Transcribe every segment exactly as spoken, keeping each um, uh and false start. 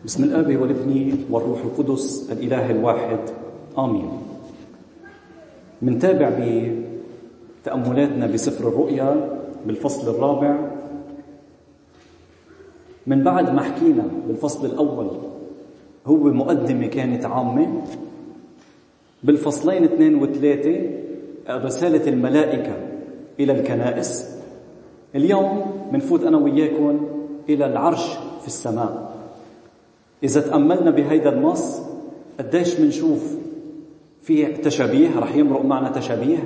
بسم الآب والابن والروح القدس الإله الواحد آمين. منتابع بتأملاتنا بسفر الرؤيا بالفصل الرابع، من بعد ما حكينا بالفصل الأول هو مقدمة كانت عامة، بالفصلين اثنين وثلاثة رسالة الملائكة إلى الكنائس. اليوم منفوت أنا وياكم إلى العرش في السماء. إذا تأملنا بهيدا النص قديش منشوف فيه تشابيه، رح يمرق معنا تشابيه.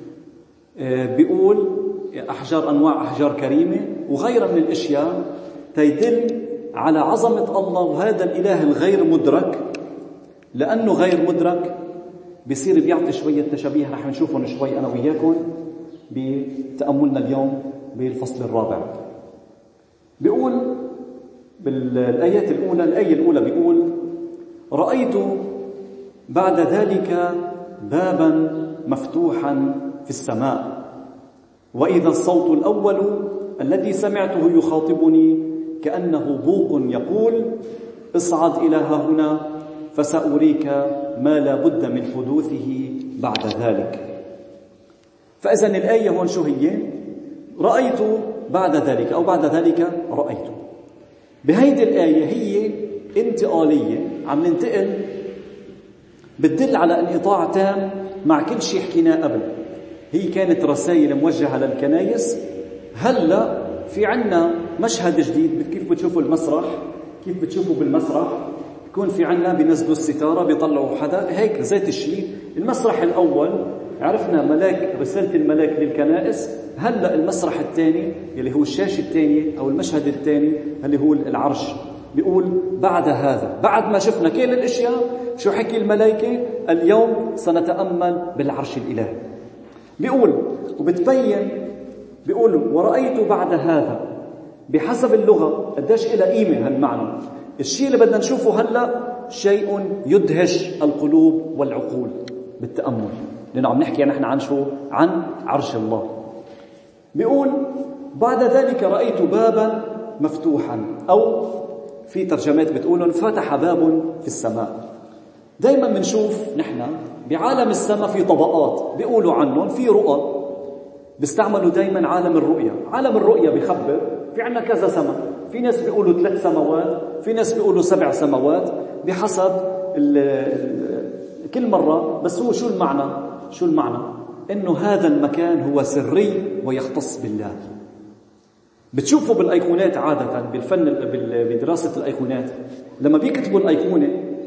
بيقول أحجار أنواع أحجار كريمة وغيرها من الأشياء تيدل على عظمة الله، وهذا الإله الغير مدرك. لأنه غير مدرك بيصير بيعطي شوية تشابيه رح نشوفهم شوي أنا وياكم بتأملنا اليوم بالفصل الرابع. بيقول بالآيات الأولى، الآية الأولى بيقول: رأيت بعد ذلك بابا مفتوحا في السماء، وإذا الصوت الأول الذي سمعته يخاطبني كأنه بوق يقول: اصعد إلى هنا فسأريك ما لا بد من حدوثه بعد ذلك. فإذا الآية هون شو هي؟ رأيت بعد ذلك أو بعد ذلك رأيت. بهيدي الآية هي انتقالية، عم ننتقل، بتدل على انقطاع تام مع كل شيء حكيناه قبل. هي كانت رسائل موجهة للكنائس، هلأ في عنا مشهد جديد. كيف بتشوفوا المسرح؟ كيف بتشوفوا بالمسرح؟ يكون في عنا بينزلوا الستارة بيطلعوا حدا هيك ذات الشيء. المسرح الأول عرفنا ملاك، رسالة الملاك للكنائس. هلأ المسرح الثاني اللي هو الشاشة الثانية أو المشهد الثاني اللي هو العرش. بيقول بعد هذا، بعد ما شفنا كل الأشياء، شو حكي الملائكة؟ اليوم سنتأمل بالعرش الإلهي. بيقول وبتبين، بيقول ورأيت بعد هذا. بحسب اللغة قديش إلى قيمة هالمعنى. الشيء اللي بدنا نشوفه هلأ شيء يدهش القلوب والعقول بالتأمل، لأنه عم نحكي نحن عن شو؟ عن عرش الله. بيقول بعد ذلك رأيت بابا مفتوحا، أو في ترجمات بتقول انفتح باب في السماء. دايما منشوف نحن بعالم السماء في طبقات بيقولوا عنهم في رؤى، بيستعملوا دايما عالم الرؤية. عالم الرؤية بيخبر في عنا كذا سماء، في ناس بيقولوا ثلاث سماوات، في ناس بيقولوا سبع سماوات، بحسب ال ال كل مرة. بس هو شو المعنى؟ شو المعنى؟ إنه هذا المكان هو سري ويختص بالله. بتشوفوا بالأيقونات عادة بالفن بدراسة الأيقونات، لما بيكتبوا الأيقونة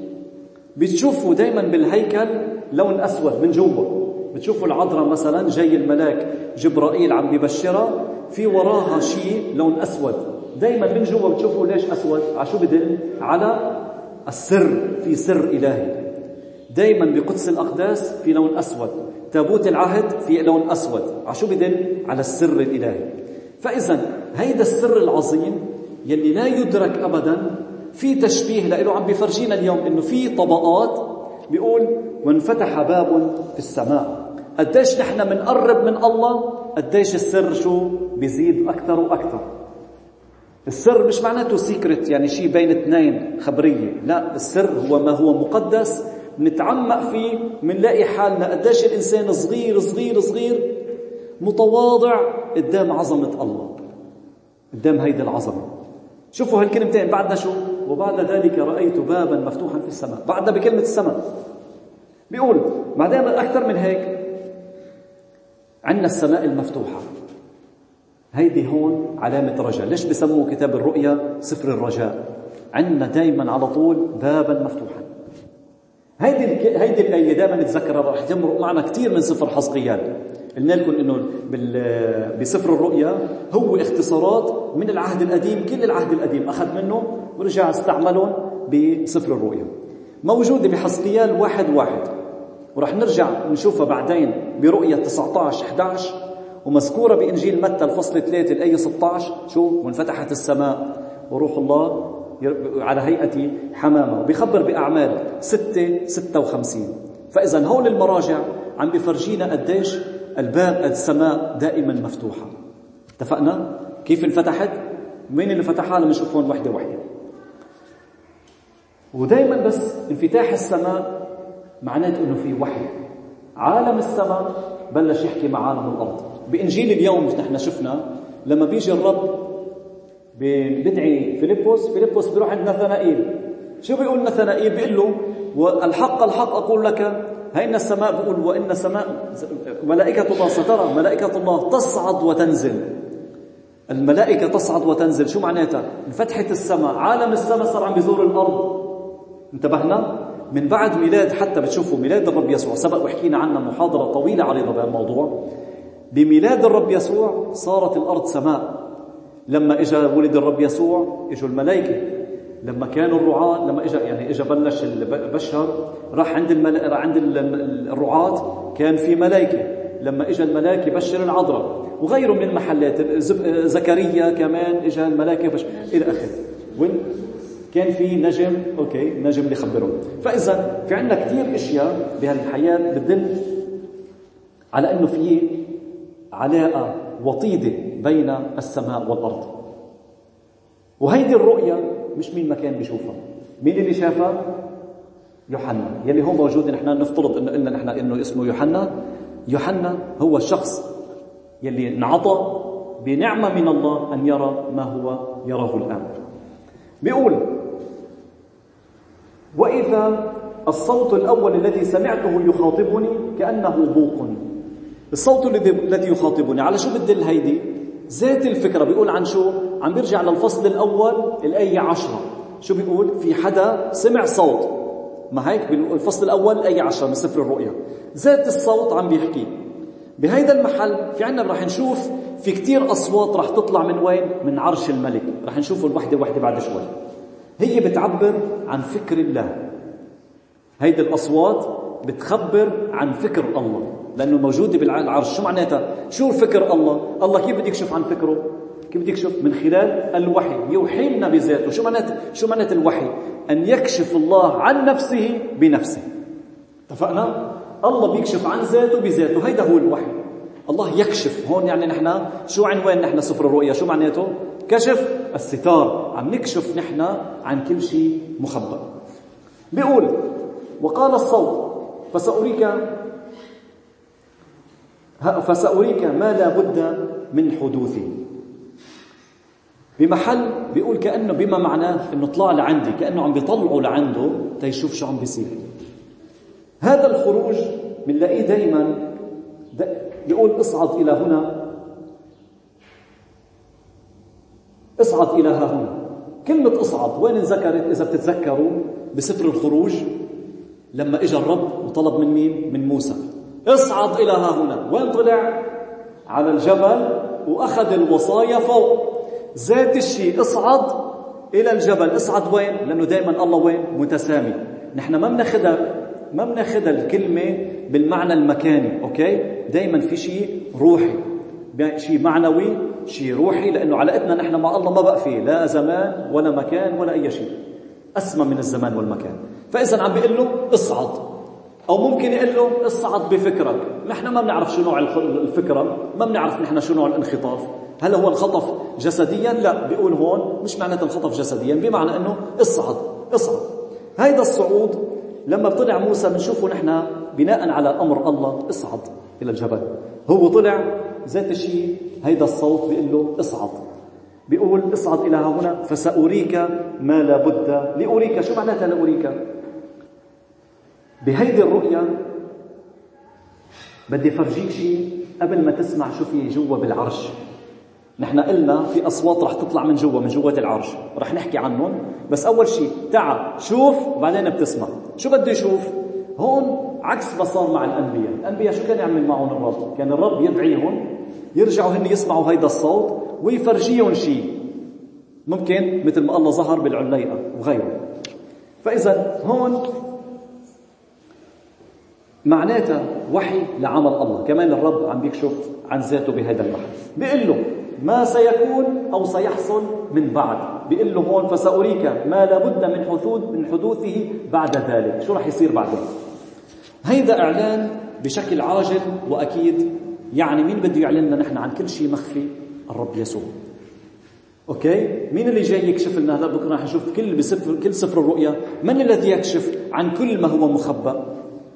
بتشوفوا دايما بالهيكل لون أسود من جوا. بتشوفوا العذراء مثلا جاي الملاك جبرائيل عم بيبشرها، في وراها شيء لون أسود. دايما من جوا بتشوفوا ليش أسود؟ على شو بدل؟ على السر، في سر إلهي. دايما بقدس الأقداس في لون أسود، تابوت العهد في لون أسود، على شو بدل؟ على السر الإلهي. فإذا هيدا السر العظيم يلي لا يدرك أبدا، في تشبيه لإله عم بيفرجينا اليوم إنه في طبقات. بيقول وانفتح باب في السماء. قديش نحن منقرب من الله، قديش السر شو بيزيد أكثر وأكثر. السر مش معناته سيكرت، يعني شيء بين اثنين خبرية، لا، السر هو ما هو مقدس، نتعمق فيه منلاقي حالنا قديش الإنسان صغير صغير صغير متواضع قدام عظمة الله، قدام هيدا العظمة. شوفوا هالكلمتين بعدنا شو؟ وبعد ذلك رأيت بابا مفتوحا في السماء. بعدنا بكلمة السماء بيقول بعدين أكثر من هيك عندنا السماء المفتوحة. هيدي هون علامة رجاء. ليش بسموه كتاب الرؤيا سفر الرجاء؟ عندنا دايما على طول بابا مفتوحا. هيدي هيدي الآية دائما نتذكرها، رح تمرق معنا كثير من سفر حزقيال. قلنا لكم انه بسفر الرؤيا هو اختصارات من العهد القديم، كل العهد القديم اخذ منه ورجع استعملهم بسفر الرؤيا. موجوده بحزقيال واحد واحد، ورح نرجع نشوفها بعدين برؤيا تسعة عشر إحدى عشر، ومذكوره بانجيل متى الفصل ثلاثة الايه ستة عشر. شو؟ وانفتحت السماء وروح الله على هيئة حمامة. وبيخبر بأعمال ستة ستة وخمسين. فإذا هول المراجع عم بفرجينا قديش الباب السماء دائما مفتوحة. اتفقنا؟ كيف انفتحت؟ مين اللي فتحها؟ لما نشوف هون وحدة وحدة. ودايما بس انفتاح السماء معناته انه في وحي. عالم السماء بلش يحكي مع عالم الارض. بانجيل اليوم نحن شفنا لما بيجي الرب بدعي فيلبس، فيلبس بيروح عند نثنائيل. شو بيقول نثنائيل؟ بيقول له والحق الحق اقول لك هين السماء، بيقول وان سماء ملائكه الله سترى ملائكه الله تصعد وتنزل. الملائكه تصعد وتنزل شو معناتها؟ انفتحت السماء، عالم السماء صار عم بيزور الارض. انتبهنا؟ من بعد ميلاد، حتى بتشوفوا ميلاد الرب يسوع، سبق وحكينا عنه محاضره طويله عريضه بهالموضوع. بميلاد الرب يسوع صارت الارض سماء. لما اجى ولد الرب يسوع اجوا الملائكه، لما كانوا الرعاة، لما اجى يعني اجى بلش البشر راح عند المل... عند الرعاة كان في ملائكه، لما اجى الملاك يبشر العذراء وغيره من المحلات، زكريا كمان اجى الملائكه بشر الى اخره. وين كان في نجم، اوكي نجم اللي يخبرهم. فاذا في عندنا كثير اشياء بهالحياه بتدل على انه في علاقه وطيده بين السماء والارض. وهيدي الرؤيه مش مين ما كان بيشوفها. مين اللي شافها؟ يوحنا، يلي هو موجود. نحن نفترض انه قلنا نحن انه اسمه يوحنا. يوحنا هو الشخص يلي انعطى بنعمه من الله ان يرى ما هو يراه الان. بيقول وإذا الصوت الأول الذي سمعته يخاطبني كأنه بوق. الصوت الذي الذي يخاطبني على شو بدل هيدي؟ ذات الفكرة. بيقول عن شو؟ عم بيرجع للفصل الأول الآية عشرة. شو بيقول؟ في حدا سمع صوت، ما هيك بالفصل الأول الآية عشرة من سفر الرؤيا. ذات الصوت عم بيحكي. بهيدا المحل في عنا رح نشوف في كتير أصوات رح تطلع من وين؟ من عرش الملك. رح نشوف الوحدة وحدة بعد شوي. هي بتعبر عن فكر الله. هيدي الأصوات بتخبر عن فكر الله، لأنه موجودة بالعرش. شو معناتها؟ شو فكر الله؟ الله كيف بده يكشف عن فكره؟ كيف بده يكشف؟ من خلال الوحي، يوحي لنا بذاته. شو معنات شو معنات الوحي؟ أن يكشف الله عن نفسه بنفسه. اتفقنا؟ الله بيكشف عن ذاته بذاته، هيدا هو الوحي. الله يكشف. هون يعني نحن شو عنوان نحن سفر الرؤيا؟ شو معناته؟ كشف الستار. عم نكشف نحن عن كل شيء مخبأ. بيقول وقال الصوت فسأريك فسأريك ما لا بد من حدوثه. بمحل بيقول كأنه بما معناه انه طلع لعندي، كأنه عم بيطلعوا لعنده تيشوف شو عم بيصير. هذا الخروج بنلاقيه دائما بيقول اصعد إلى هنا، اصعد إلى ها هنا. كلمة اصعد وين انذكرت؟ إذا بتتذكروا بسفر الخروج لما اجى الرب وطلب من مين؟ من موسى اصعد إلى ها هنا. وين طلع؟ على الجبل وأخذ الوصايا فوق. ذات الشيء اصعد إلى الجبل. اصعد وين؟ لأنه دائما الله وين؟ متسامي. نحن ما بناخذها ما بناخذها الكلمة بالمعنى المكاني، أوكي؟ دائما في شيء روحي، شيء معنوي، شيء روحي، لأنه علاقتنا نحن مع الله ما بقى فيه لا زمان ولا مكان ولا أي شيء، أسمى من الزمان والمكان. فإذا عم بيقول له اصعد، أو ممكن يقول له اصعد بفكرك. نحن ما بنعرف شو نوع الفكرة، ما بنعرف نحن شو نوع الانخطاف. هل هو الخطف جسديا؟ لا، بيقول هون مش معناته الخطف جسديا، بمعنى أنه اصعد اصعد. هيدا الصعود لما طلع موسى بنشوفه نحن بناء على أمر الله اصعد إلى الجبل. هو طلع ذات الشيء. هيدا الصوت بيقول له اصعد. بيقول اصعد إلى هنا فسأريك ما لابد لأريك. شو معناتها لأريك؟ بهيدي الرؤيا بدي فرجيك شيء قبل ما تسمع شو في جوا بالعرش. نحن قلنا في أصوات رح تطلع من جوا، من جوات العرش، رح نحكي عنهم. بس أول شيء تعال شوف وبعدين بتسمع. شو بده يشوف؟ هون عكس ما صار مع الأنبياء. الأنبياء شو كان يعمل معهم الرب؟ كان الرب يدعيهم يرجعوا هن يسمعوا هيدا الصوت ويفرجيهم شيء، ممكن مثل ما الله ظهر بالعليقة وغيره. فإذا هون معناتها وحي لعمل الله. كمان الرب عم بيكشف عن ذاته بهذا المحل. بيقول له ما سيكون أو سيحصل من بعد. بيقول له هون فسأريك ما لابد من حدوث من حدوثه بعد ذلك. شو رح يصير بعدين؟ هيدا إعلان بشكل عاجل وأكيد. يعني مين بده يعلننا نحن عن كل شيء مخفي؟ الرب يسوع. أوكي؟ مين اللي جاي يكشف لنا؟ هلا بكره رح نشوف كل بسفر كل سفر الرؤيا، من الذي يكشف عن كل ما هو مخبأ؟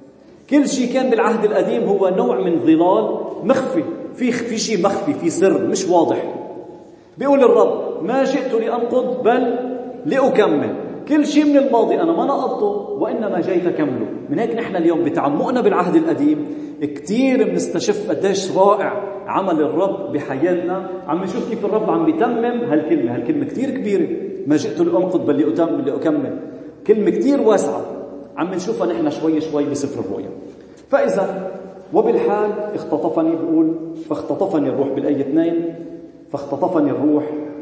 كل شيء كان بالعهد القديم هو نوع من ظلال مخفي، في في شيء مخفي، في سر مش واضح. بيقول الرب: ما جئت لأنقض بل لأكمل. كل شيء من الماضي أنا ما نقضته وإنما جيت أكمله. من هيك نحن اليوم بتعمقنا بالعهد القديم كتير بنستشف قديش رائع عمل الرب بحياتنا. عم نشوف كيف الرب عم بيتمم هالكلمة هالكلمة كتير كبيرة، ما جئت لأنقض بل لأكمل، كلمة كتير واسعة عم نشوفها نحن شوي شوي بسفر الرؤيا. فإذا وبالحال اختطفني، بيقول فاختطفني الروح بالآية اثنين، فاختطفني الروح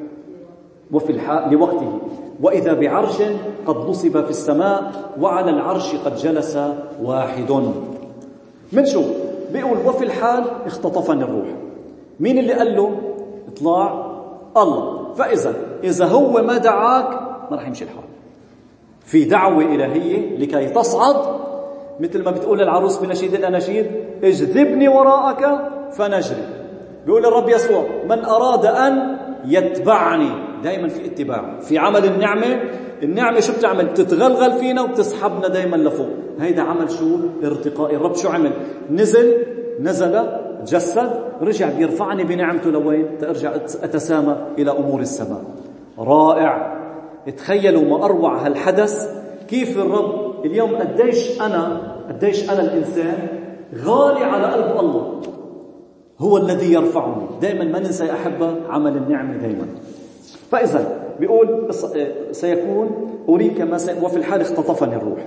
وفي الحال لوقته وإذا بعرش قد نصب في السماء وعلى العرش قد جلس واحد. منشوف بيقول وفي الحال اختطفني الروح. مين اللي قال له اطلع؟ الله. فإذا إذا هو ما دعاك ما رح يمشي الحال. في دعوة إلهية لكي تصعد، مثل ما بتقول العروس بنشيد الأناشيد: اجذبني وراءك فنجري. بيقول الرب يسوع: من أراد أن يتبعني، دايما في اتباع. في عمل النعمة، النعمة شو بتعمل؟ بتتغلغل فينا وبتسحبنا دايما لفوق. هيدا عمل شو؟ ارتقاء. الرب شو عمل؟ نزل نزل جسد، رجع بيرفعني بنعمته لوين؟ ترجع أتسامى إلى أمور السماء. رائع. تخيلوا ما أروع هالحدث. كيف الرب اليوم قديش أنا قديش أنا الإنسان غالي على قلب الله، هو الذي يرفعني. دائما ما ننسى يا أحبة عمل النعمة دائما. فإذا بيقول سيكون أريك ما سي... وفي الحال اختطفني الروح.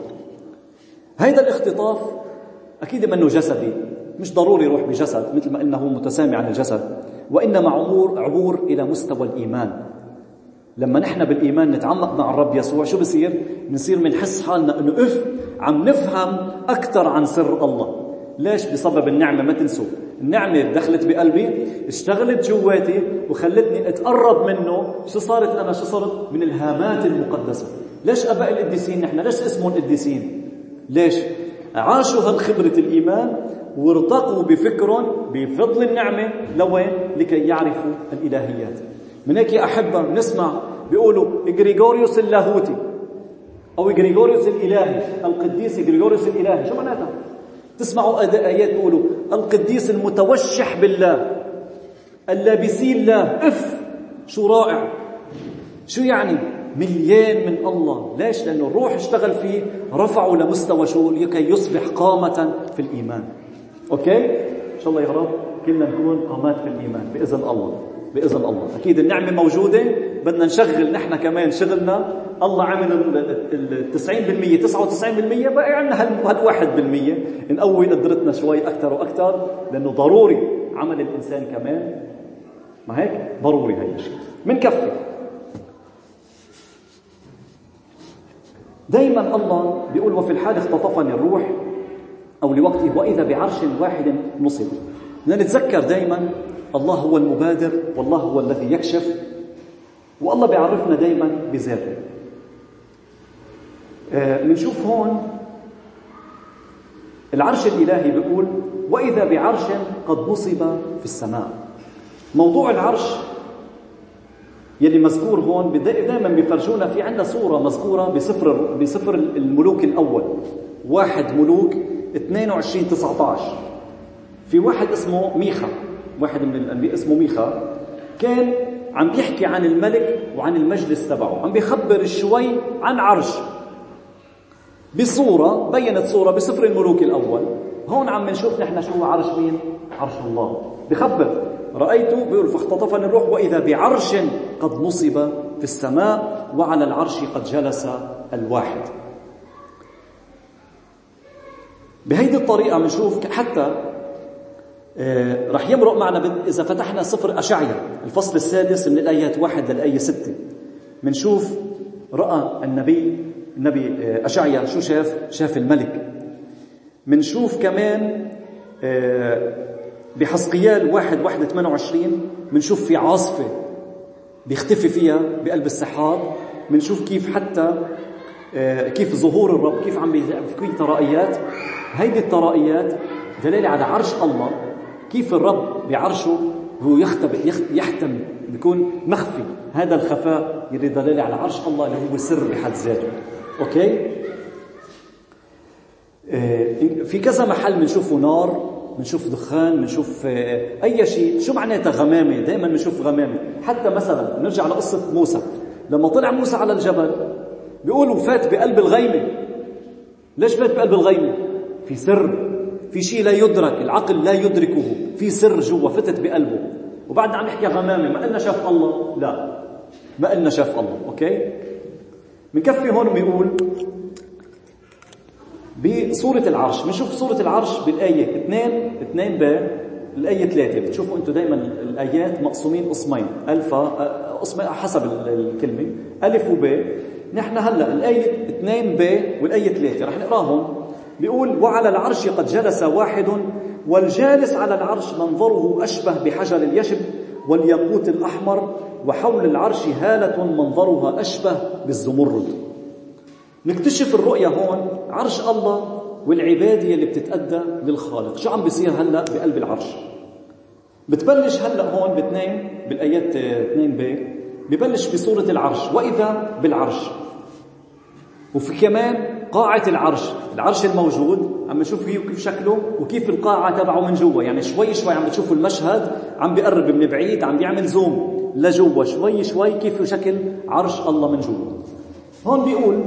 هذا الاختطاف أكيد منه جسدي، مش ضروري روح بجسد مثل ما إنه متسامي عن الجسد، وإنما عبور عبور إلى مستوى الإيمان. لما نحن بالإيمان نتعمق مع الرب يسوع شو بصير؟ بنصير منحس حالنا إنه إف عم نفهم أكثر عن سر الله. ليش؟ بسبب النعمة. ما تنسوا النعمة دخلت بقلبي، اشتغلت جواتي وخلتني اتقرب منه. شو صارت أنا؟ شو صارت؟ من الهامات المقدسة. ليش أباء القديسين نحن؟ ليش اسمهم القديسين؟ ليش؟ عاشوا هالخبرة الإيمان وارتقوا بفكرهم بفضل النعمة لوين؟ لكي يعرفوا الإلهيات. من هيك يا أحبة نسمع بيقولوا إغريغوريوس اللاهوتي أو إغريغوريوس الإلهي، القديس إغريغوريوس الإلهي. شو معناتها؟ تسمعوا آيات بيقولوا القديس المتوشح بالله، اللابسي الله. اف شو رائع! شو يعني؟ مليان من الله. ليش؟ لأنه الروح اشتغل فيه، رفعه لمستوى شو؟ لكي يصبح قامة في الإيمان. أوكي؟ إن شاء الله يا رب كلنا نكون قامات في الإيمان بإذن الله. بإذن الله. أكيد النعمة موجودة، بدنا نشغل نحن كمان شغلنا. الله عمل التسعين بالمية تسعة وتسعين بالمية، بقى عنا هالواحد بالمية نقوي قدرتنا شوي أكثر وأكثر، لأنه ضروري عمل الإنسان كمان. ما هيك؟ ضروري هاي الشيء. من كفي دايما الله بيقول وفي الحال اختطفني الروح أو لوقته وإذا بعرش واحد نصب. بدنا نتذكر دايما الله هو المبادر، والله هو الذي يكشف، والله بيعرفنا دايما بذاته. بنشوف آه هون العرش الإلهي بيقول وإذا بعرش قد نصب في السماء. موضوع العرش يلي مذكور هون دائما بيفرجونا في عندنا صورة مذكورة بسفر بسفر الملوك الأول، واحد ملوك اثنين وعشرين تسعة عشر. في واحد اسمه ميخا، واحد من الأنبياء اسمه ميخا، كان عم بيحكي عن الملك وعن المجلس تبعه، عم بيخبر شوي عن عرش بصورة بينت صورة بسفر الملوك الأول. هون عم نشوف نحن شو عرش مين؟ عرش الله. بخبر رأيته بيقول فاختطفني الروح وإذا بعرش قد نصب في السماء وعلى العرش قد جلس الواحد. بهيدي الطريقة بنشوف حتى آه رح يمرق معنا إذا فتحنا سفر أشعيا الفصل السادس من الآيات واحد للآية ستة، بنشوف رأى النبي النبي آه أشعيا شو شاف؟ شاف الملك. بنشوف كمان آه بحزقيال واحد واحد ثمانية وعشرين بنشوف في عاصفة بيختفي فيها بقلب السحاب. بنشوف كيف حتى آه كيف ظهور الرب كيف عم بيكون ترائيات. هيدي الترائيات دلالة على عرش الله، كيف الرب بعرشه هو يختبئ يحتم بيكون مخفي. هذا الخفاء يلي دلالة على عرش الله اللي هو سر بحد ذاته. أوكي. في كذا محل بنشوفه نار، بنشوف دخان، بنشوف أي شيء. شو معناتها غمامة؟ دائما بنشوف غمامة. حتى مثلا نرجع لقصة موسى، لما طلع موسى على الجبل بيقولوا فات بقلب الغيمة. ليش فات بقلب الغيمة؟ في سر، في شيء لا يدرك، العقل لا يدركه، في سر جوا فتت بقلبه. وبعدنا عم نحكي غمامة، ما قلنا شاف الله، لا ما قلنا شاف الله. أوكي. بنكفي هون بيقول بصورة العرش. بنشوف صورة العرش بالآية اثنين اثنين ب الآية ثلاثة. بتشوفوا أنتم دايما الآيات مقسومين قسمين، ألفا قسمين حسب الكلمة، ألف وب. نحن هلا الآية اثنين ب والآية ثلاثة رح نقراهم. بيقول وعلى العرش قد جلس واحد والجالس على العرش منظره أشبه بحجر اليشب والياقوت الأحمر وحول العرش هالة منظرها أشبه بالزمرد. نكتشف الرؤية هون عرش الله والعبادية اللي بتتأدى للخالق. شو عم بيصير هلأ بقلب العرش؟ بتبلش هلأ هون باثنين بالآيات اثنين ب ببلش بصورة العرش، وإذا بالعرش. وفي كمان قاعة العرش، العرش الموجود عم نشوف فيه كيف شكله وكيف القاعة تبعه من جوا. يعني شوي شوي عم بتشوفوا المشهد عم بيقرب من بعيد، عم بيعمل زوم لجوا شوي شوي كيف شكل عرش الله من جوا. هون بيقول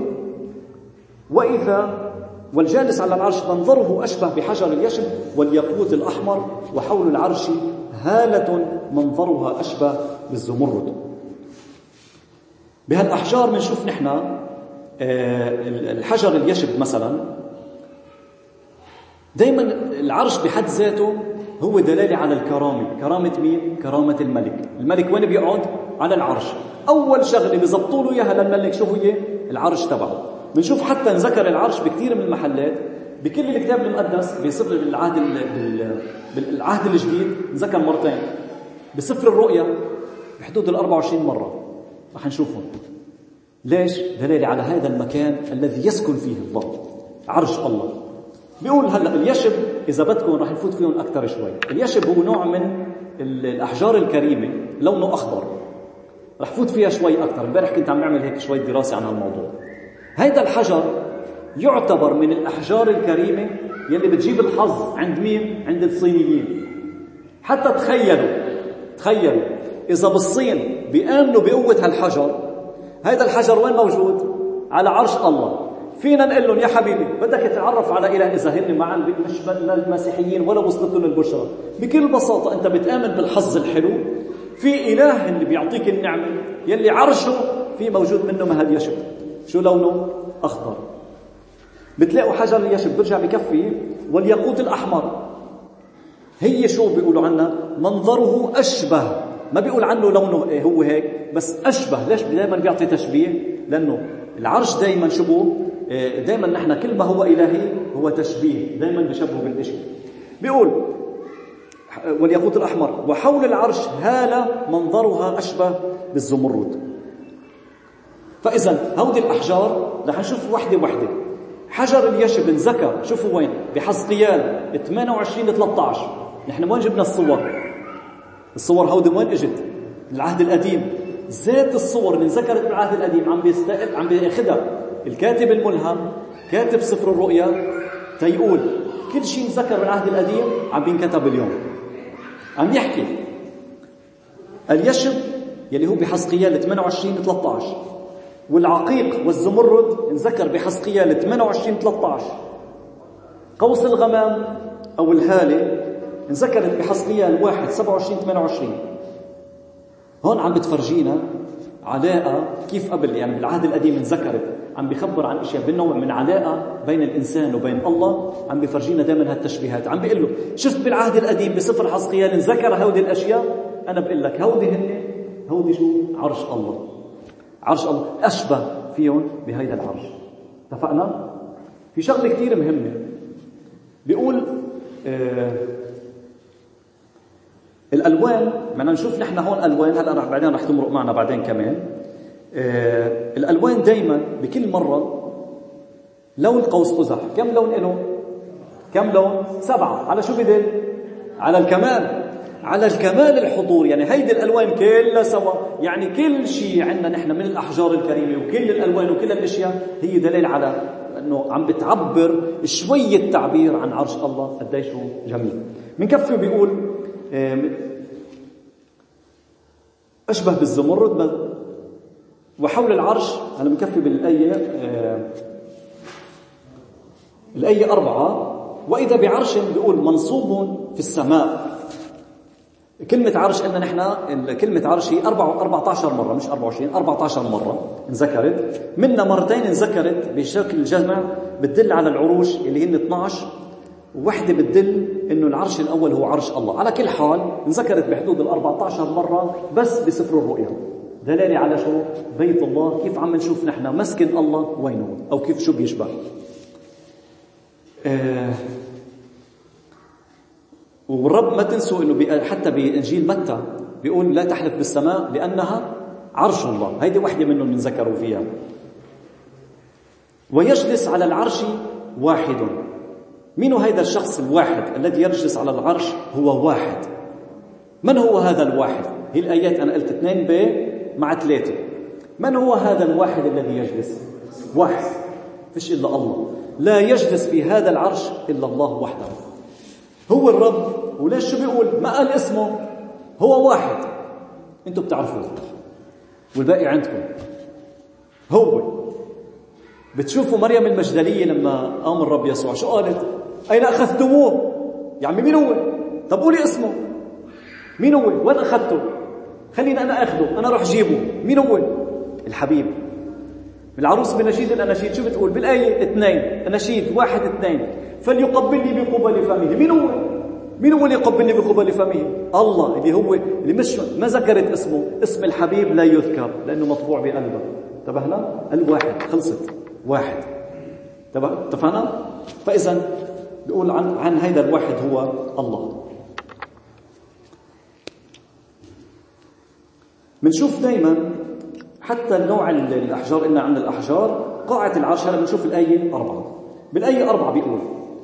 وإذا والجالس على العرش منظره أشبه بحجر اليشب والياقوت الأحمر وحول العرش هالة منظرها أشبه بالزمرد. بهالأحجار بنشوف نحن الحجر اليشب مثلا. دايما العرش بحد ذاته هو دلالة على الكرامة. كرامة مين؟ كرامة الملك. الملك وين بيقعد؟ على العرش. أول شغلة بيزبطوا له إياها للملك شو هي؟ العرش تبعه. بنشوف حتى نذكر العرش بكثير من المحلات بكل الكتاب المقدس. بسفر العهد بالعهد الجديد نذكر مرتين، بسفر الرؤيا بحدود الأربع وعشرين مرة رح نشوفهم. ليش؟ دلالة على هذا المكان الذي يسكن فيه الله، عرش الله. بيقول هلأ اليشب إذا بدكم رح نفوت فيهم أكثر شوي. اليشب هو نوع من الأحجار الكريمة لونه أخضر، رح فوت فيها شوي أكثر. امبارح كنت عم نعمل هيك شوي دراسة عن هالموضوع. هيدا الحجر يعتبر من الأحجار الكريمة يلي بتجيب الحظ عند مين؟ عند الصينيين. حتى تخيلوا تخيلوا إذا بالصين بيآمنوا بقوة هالحجر، هيدا الحجر وين موجود؟ على عرش الله. فينا نقول لهم يا حبيبي بدك تتعرف على إله إذا هن معا مش المسيحيين ولا وصلت لهم البشرى. بكل بساطة أنت بتآمن بالحظ الحلو، في إله اللي بيعطيك النعمة يلي عرشه في موجود منه مهد يشب. شو لونه؟ أخضر. بتلاقوا حجر اليشب برجع بكفي. والياقوت الأحمر هي شو بيقولوا عنها؟ منظره أشبه، ما بيقول عنه لونه إيه هو هيك بس أشبه. ليش دائما بيعطي تشبيه؟ لأنه العرش دائما شبه، دائما نحن كل ما هو إلهي هو تشبيه، دائما بيشبهه بالإشي. بيقول والياقوت الأحمر وحول العرش هالة منظرها أشبه بالزمرد. فإذا هودي الأحجار رح نشوف وحدة وحدة. حجر اليشب انذكر، شوفوا وين؟ بحزقيال ثمانية وعشرين ثلاثة عشر. نحن وين جبنا الصور؟ الصور هودي وين اجت؟ العهد القديم. ذات الصور اللي انذكرت بالعهد القديم عم بيستقل عم بياخذها الكاتب الملهم، كاتب سفر الرؤيا، تيقول كل شيء انذكر بالعهد القديم عم بينكتب اليوم. عم يحكي اليشب يلي هو بحزقيال ثمانية وعشرين ثلاثة عشر، والعقيق والزمرد انذكر بحزقيال ثمانية وعشرين ثلاثة عشر. قوس الغمام أو الهالة انذكرت بحزقيال واحد سبعة وعشرين ثمانية وعشرين. هون عم بتفرجينا علاقة كيف قبل، يعني بالعهد القديم انذكرت، عم بيخبر عن اشياء بالنوع من علاقة بين الإنسان وبين الله. عم بيفرجينا دائما هالتشبيهات. عم بيقول له شفت بالعهد القديم بسفر حزقيال انذكر هودي الأشياء، أنا بقول لك هودي هن هودي شو؟ عرش الله. عرش الله أشبه فيهم بهيدا العرش. اتفقنا؟ في شغلة كتير مهمة. بيقول آه الألوان، بدنا نشوف نحن هون ألوان. هلا رح بعدين رح تمرق معنا بعدين كمان. آه الألوان دايما بكل مرة لون قوس قزح كم لون له؟ كم لون؟ سبعة. على شو بدل؟ على الكمال. على الكمال الحضور. يعني هيدي الألوان كلها سوا، يعني كل شيء عندنا نحن من الأحجار الكريمة وكل الألوان وكل الأشياء هي دليل على أنه عم بتعبر شوية تعبير عن عرش الله قديش هو جميل. من كفه بيقول أشبه بالزمرد وحول العرش. أنا مكفي بالآية الآية أربعة، وإذا بعرش بيقول منصوب في السماء. كلمة عرش إن نحن كلمة عرش هي أربعة عشر مرة، مش أربعة وعشرين، أربعة عشر مرة انذكرت، منها مرتين انذكرت بشكل جمع بتدل على العروش اللي هن اثني عشر، وواحدة بتدل إنه العرش الأول هو عرش الله. على كل حال انذكرت بحدود الأربعة عشر مرة بس بسفر الرؤيا، دلالة على شو؟ بيت الله. كيف عم نشوف نحن مسكن الله وينه، أو كيف شو بيشبه. آه والرب ما تنسوا إنه حتى بإنجيل متى بيقول لا تحلف بالسماء لأنها عرش الله. هيدي واحدة منهم من ذكروا فيها. ويجلس على العرش واحد. مين هذا الشخص الواحد الذي يجلس على العرش؟ هو واحد. من هو هذا الواحد؟ هي الآيات أنا قلت اثنين ب مع ثلاثة. من هو هذا الواحد الذي يجلس؟ واحد، فيش إلا الله. لا يجلس في هذا العرش إلا الله وحده، هو الرب. وليش شو بيقول؟ ما قال اسمه، هو واحد انتوا بتعرفوه والباقي عندكم. هو بتشوفوا مريم المجدلية لما قام الرب يسوع شو قالت؟ أين أخذتموه؟ يا عمي مين هو؟ طب قولي اسمه، مين هو؟ وين أخذته؟ خليني أنا أخذه، أنا أروح جيبه. مين هو؟ الحبيب. العروس بنشيد الأناشيد شو بتقول بالآية اثنين؟ أناشيد واحد اثنين، فليقبلني بقبل فمه. مين هو؟ مين هو اللي يقبلني بقبل فمه؟ الله، اللي هو اللي مش ما ذكرت اسمه. اسم الحبيب لا يذكر لأنه مطبوع بقلبه. انتبهنا؟ الواحد، خلصت واحد. اتفقنا؟ فإذا بيقول عن عن هذا الواحد هو الله. بنشوف دائما حتى النوع الأحجار. إن عند الأحجار قاعة العرش. هلا بنشوف الآية أربعة. بالآية أربعة بيقول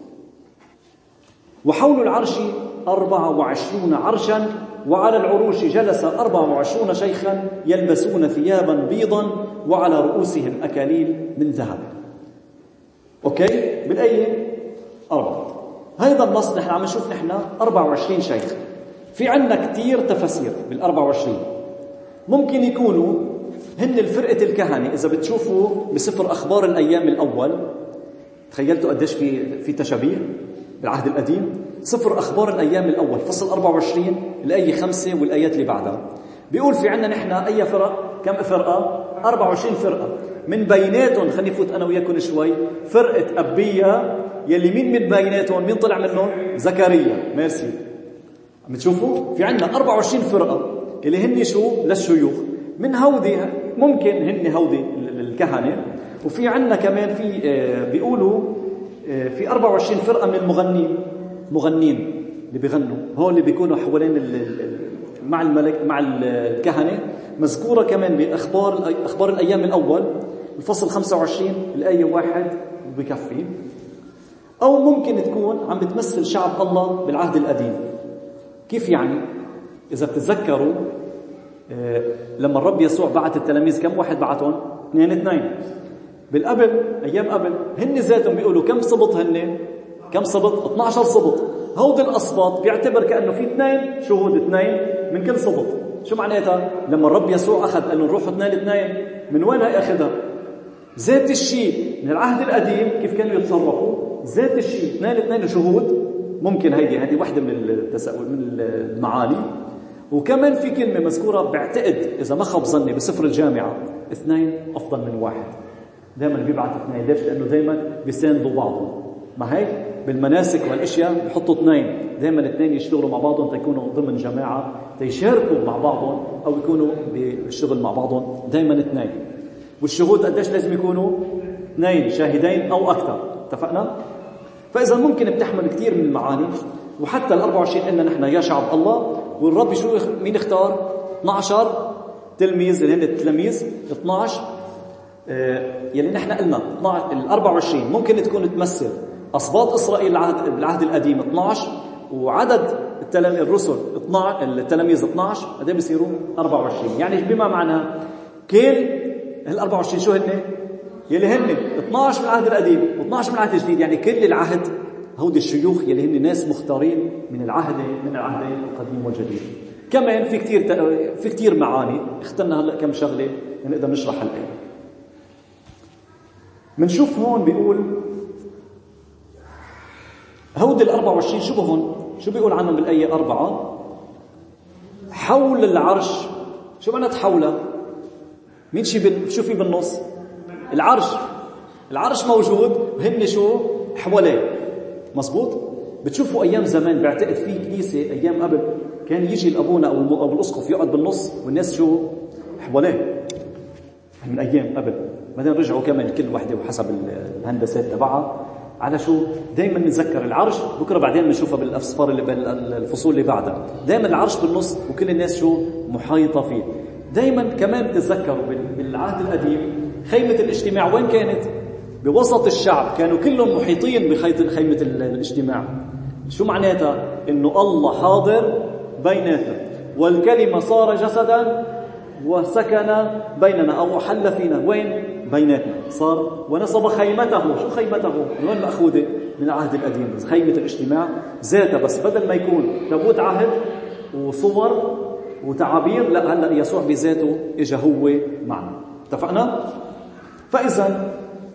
وحول العرش أربعة وعشرون عرشا وعلى العروش جلس أربعة وعشرون شيخا يلبسون ثيابا بيضا وعلى رؤوسهم أكاليل من ذهب. أوكي؟ بالآية أربعة هذا النص نحن عم نشوف نحن أربعة وعشرين شيخ. في عنا كتير تفاسير بالأربعة وعشرين. ممكن يكونوا هن الفرقة الكهنة. إذا بتشوفوا بسفر أخبار الأيام الأول، تخيلتوا قديش في في تشابيه بالعهد القديم. سفر أخبار الأيام الأول فصل أربعة وعشرين الآية خمسة والآيات اللي بعدها بيقول في عنا نحن أي فرق؟ كم فرقة؟ أربعة وعشرين فرقة. من بيناتهم خليني فوت أنا وياكم شوي فرقة أبية، يلي مين من بيناتهم؟ مين طلع منهم؟ زكريا. ميرسي. عم تشوفوا في عنا أربعة وعشرين فرقة اللي هن شو؟ للشيوخ. من هودي ممكن هن هودي الكهنة. وفي عنا كمان في بيقولوا في أربعة وعشرين فرقة من المغنين، مغنين اللي بيغنوا، هول اللي بيكونوا حوالين مع الملك مع الكهنة. مذكورة كمان بأخبار أخبار الأيام الأول الفصل خمسة وعشرين الآية واحد بكفي. أو ممكن تكون عم بتمثل شعب الله بالعهد القديم. كيف يعني؟ إذا بتتذكروا لما الرب يسوع بعت التلاميذ كم واحد بعتهم؟ اثنين اثنين. بالقبل أيام قبل هن ذاتهم بيقولوا كم صبط؟ هن كم صبط؟ اثني عشر صبط. هود الأصباط بيعتبر كأنه في اثنين شهود، اثنين من كل صبط. شو معناتها؟ لما الرب يسوع أخذ قال لهم روحوا اثنين اثنين، من وين هي أخذها؟ ذات الشيء من العهد القديم كيف كانوا يتصرفوا، ذات الشيء اثنين اثنين شهود. ممكن هيدي هذه واحدة من التساؤل من المعاني. وكمان في كلمة مذكورة بعتقد إذا ما خاب ظني بسفر الجامعة، اثنين أفضل من واحد. دائما بيبعت اثنين. ليش؟ لأنه دائما بيساندوا بعضهم. ما هيك بالمناسك والاشياء بحطوا اثنين، دائما اثنين يشتغلوا مع بعضهم تيكونوا ضمن جماعه، تيشاركوا مع بعضهم او يكونوا بالشغل مع بعضهم. دائما اثنين. والشهود قديش لازم يكونوا؟ اثنين شاهدين او اكثر. اتفقنا؟ فاذا ممكن بتحمل كثير من المعاني. وحتى ال أربعة وعشرين قلنا نحن يا شعب الله. والرب شو مين اختار؟ اثني عشر تلميذ اللي هن التلاميذ اثني عشر يلي نحن قلنا ال أربعة وعشرين ممكن تكون تمثل أصباط إسرائيل بالعهد القديم اثني عشر، وعدد التلاميذ الرسل اثناشر، التلاميذ اثناشر، هذول بيصيروا أربعة وعشرين. يعني بما معناه كل هال أربعة وعشرين شو هن؟ يلي هن اثناشر من العهد القديم و12 من العهد الجديد. يعني كل العهد هودي الشيوخ يلي هن ناس مختارين من العهد من العهدين القديم والجديد. كمان في كثير في كثير معاني، اخترنا هلا كم شغله نقدر نشرح الآن. منشوف هون بيقول هودي ال أربعة وعشرين شو بهون؟ شو بيقول عنهم بالآية أربعة؟ حول العرش. شو معنات حوله؟ مين شي بال... شو في بالنص؟ العرش. العرش موجود، هن شو؟ حواليه. مزبوط؟ بتشوفوا أيام زمان بعتقد في كنيسة أيام قبل كان يجي الأبونا أو أو الأسقف يقعد بالنص والناس شو؟ حواليه. من أيام قبل. بعدين رجعوا كمان كل واحدة وحسب الهندسات تبعها على شو؟ دائما نتذكر العرش، بكره بعدين بنشوفها بالأفصفار اللي بالفصول اللي بعدها. دائما العرش بالنص وكل الناس شو؟ محايطة فيه. دائما كمان بتتذكروا بالعهد القديم خيمة الاجتماع وين كانت؟ بوسط الشعب، كانوا كلهم محيطين بخيمة الاجتماع. شو معناتها؟ إنه الله حاضر بيناتنا والكلمة صار جسدا وسكن بيننا أو حل فينا. وين؟ بيناتنا صار ونصب خيمته. شو خيمته؟ من وين مأخوذة؟ من العهد القديم. خيمة الاجتماع ذاتها، بس بدل ما يكون تابوت عهد وصور وتعابير، لا هلا يسوع بذاته اجى هو معنا. اتفقنا؟ فإذا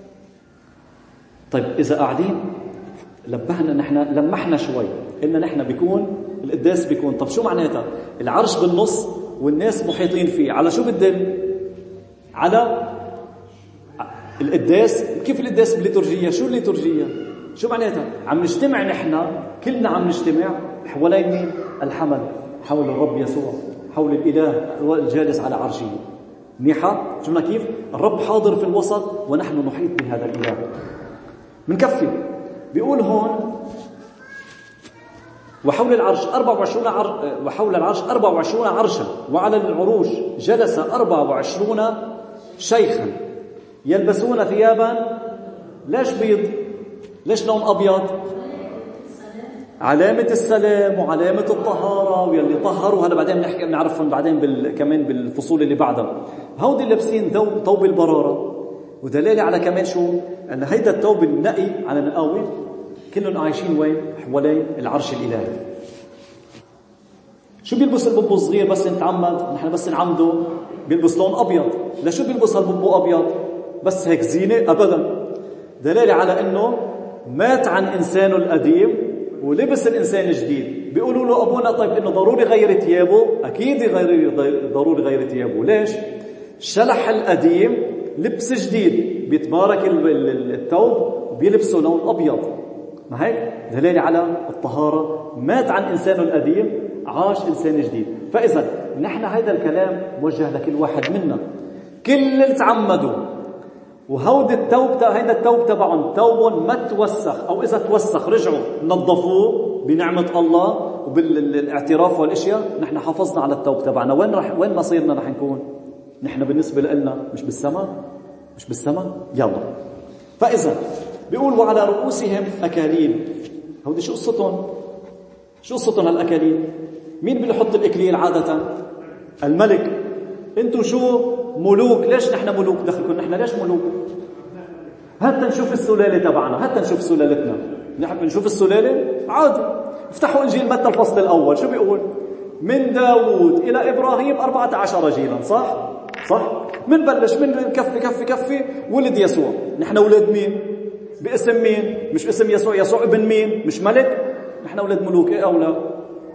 طيب إذا قاعدين لبهنا نحن لمحنا شوي إن نحن بيكون القداس بيكون، طب شو معناتها؟ العرش بالنص والناس محيطين فيه، على شو بدل؟ على القداس. كيف القداس بالليتورجية؟ شو الليتورجية؟ شو معناتها؟ عم نجتمع نحن كلنا عم نجتمع حوالين مين؟ الحمل، حول الرب يسوع، حول الإله الجالس على عرشه. منيحة؟ شفنا كيف؟ الرب حاضر في الوسط ونحن نحيط بهذا الإله. منكفي بيقول هون وحول العرش أربعة وعشرين عر... وحول العرش أربعة وعشرين عرشا وعلى العروش جلس أربعة وعشرين شيخا يلبسون ثيابا ليش بيض؟ ليش لون أبيض؟ علامة السلام وعلامة الطهارة، واللي طهروا هلا بعدين بنحكي بنعرفهم بعدين بال... كمان بالفصول اللي بعدها. هودي لابسين ثوب البرارة، ودلالة على كمان شو؟ أن هيدا الثوب النقي على نقاوي كلهم عايشين وين؟ حوالين العرش الإلهي. شو بيلبس الببو الصغير بس نتعمد؟ نحن بس نعمده بيلبس لون أبيض. لشو بيلبس هالببو أبيض؟ بس هيك زينة؟ أبدا. دلالة على أنه مات عن إنسانه القديم ولبس الإنسان الجديد. بيقولوا له أبونا طيب إنه ضروري غير ثيابه. أكيد غير ضروري غير ثيابه. ليش؟ شلح القديم لبس جديد، بيتبارك الثوب وبيلبسه لون أبيض. ما هيك؟ دلالة على الطهارة. مات عن إنسانه القديم، عاش إنسان جديد. فإذا نحن هذا الكلام موجه لكل واحد منا، كل اللي تعمدوا وهود التوب، هيدا التوب تبعهم توب ما توسخ، أو إذا توسخ رجعوا نظفوه بنعمة الله وبالاعتراف والأشياء. نحن حافظنا على التوب تبعنا. وين رح وين مصيرنا رح نكون؟ نحن بالنسبة لنا مش بالسماء، مش بالسماء. يلا. فإذا بيقول وعلى رؤوسهم أكاليل. هودي شو قصتهم؟ شو قصتهم هالأكاليل؟ مين بيحط الإكليل عادة؟ الملك. انتو شو؟ ملوك. ليش نحن ملوك؟ دخلكم نحن ليش ملوك؟ حتى نشوف السلالة تبعنا، حتى نشوف سلالتنا. نحن بنشوف السلالة عادي. افتحوا إنجيل متى الفصل الأول، شو بيقول؟ من داود إلى إبراهيم أربعة عشر جيلا. صح؟ صح؟ من بلش من كفي كفي كفي ولد يسوع. نحن ولد مين؟ باسم مين؟ مش اسم يسوع. يسوع ابن مين؟ مش ملك؟ نحن ولد ملوك. ايه أو لا؟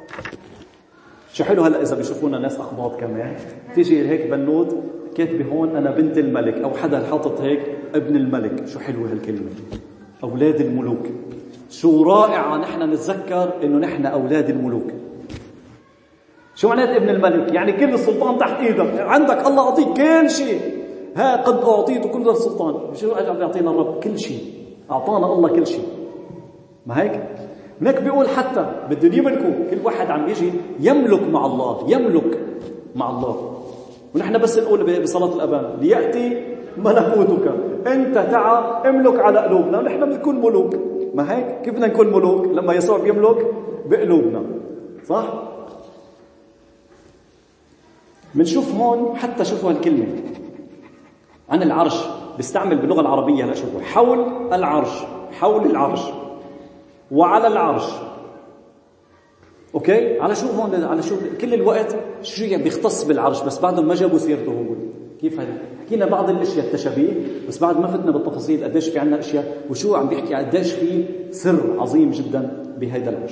شو حلو هلأ إذا بيشوفونا ناس أخباط كمان تيجي هيك بنوت كاتبه هون أنا بنت الملك، أو حدا حاطط هيك ابن الملك. شو حلوة هالكلمة، أولاد الملوك. شو رائعة نحن نتذكر إنه نحن أولاد الملوك. شو معنات ابن الملك؟ يعني كل السلطان تحت إيدك، عندك الله أعطيك كل شيء. ها قد أعطيت كل السلطان. شو عم يعطينا الرب؟ كل شيء. أعطانا الله كل شيء. ما هيك؟ هناك بيقول حتى بدهم يملكوا، كل واحد عم يجي يملك مع الله، يملك مع الله. ونحن بس نقول بصلاة الأبان ليأتي ملكوتك، أنت تعا املك على قلوبنا. نحن بنكون ملوك. ما هيك؟ كيف بدنا نكون ملوك؟ لما يسوع بيملك بقلوبنا. صح؟ بنشوف هون حتى شوفوا هالكلمة عن العرش، بيستعمل باللغة العربية. هلا شوفوا، حول العرش، حول العرش، وعلى العرش. اوكي، على شو هون؟ على شو كل الوقت شو يعني بيختص بالعرش، بس بعدهم ما جابوا سيرته هو. كيف هذا؟ حكينا بعض الاشياء التشابيه، بس بعد ما فتنا بالتفاصيل قديش في عندنا اشياء وشو عم بيحكي قديش في سر عظيم جدا بهذا العرش.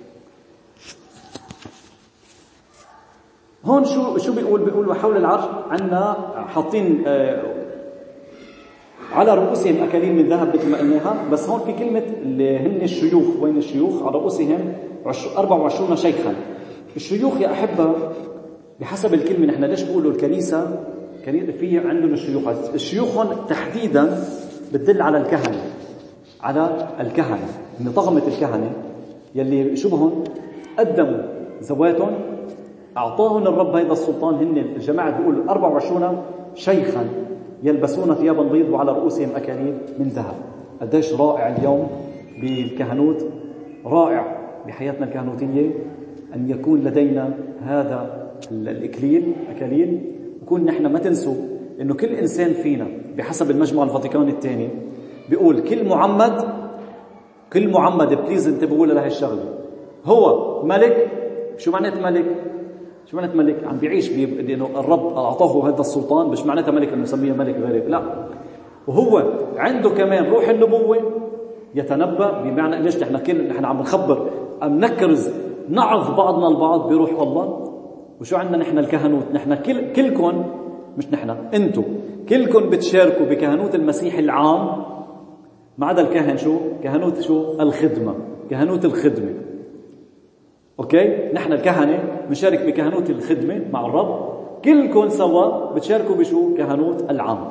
هون شو شو بيقول؟ بيقول وحول العرش عندنا حاطين آه على رؤوسهم أكاليل من ذهب مثل ما قلناها، بس هون في كلمة اللي هن الشيوخ. وين الشيوخ؟ على رؤوسهم أربعة وعشرين شيخا. الشيوخ يا أحبة بحسب الكلمة، نحن ليش بقولوا الكنيسة في عندنا الشيوخ؟ الشيوخ هون تحديدا بتدل على الكهنة، على الكهنة، من طغمة الكهنة يلي شو بهم قدموا ذواتهم، أعطاهم الرب هذا السلطان. هن الجماعة بيقول أربعة وعشرين شيخا يلبسون ثيابا بيض وعلى رؤوسهم أكاليل من ذهب. قديش رائع اليوم بالكهنوت، رائع بحياتنا الكهنوتية أن يكون لدينا هذا الإكليل أكاليل. يكون نحن ما تنسوا إنه كل إنسان فينا بحسب المجمع الفاتيكاني الثاني بيقول كل معمد، كل معمد بليز انتبهوا لهي الشغلة، هو ملك. شو معنات ملك؟ شو معنات ملك؟ عم بيعيش لأنه الرب أعطاه هذا السلطان، مش معناتها ملك إنه نسميه ملك غريب، لا. وهو عنده كمان روح النبوة، يتنبأ. بمعنى ليش نحن كل نحن عم نخبر، عم نكرز، نعظ بعضنا البعض بروح الله. وشو عندنا نحن الكهنوت؟ نحن كل كلكم، مش نحن، انتم كلكم بتشاركوا بكهنوت المسيح العام، ما عدا الكاهن شو؟ كهنوت شو؟ الخدمة، كهنوت الخدمة. اوكي، نحن الكهنة بنشارك بكهنوت الخدمة مع الرب، كلكم سوا بتشاركوا بشو؟ كهنوت العام.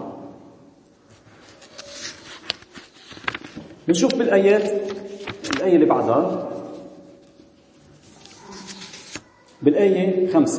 بنشوف بالآيات، الآية اللي بعدها بالآية خمسة: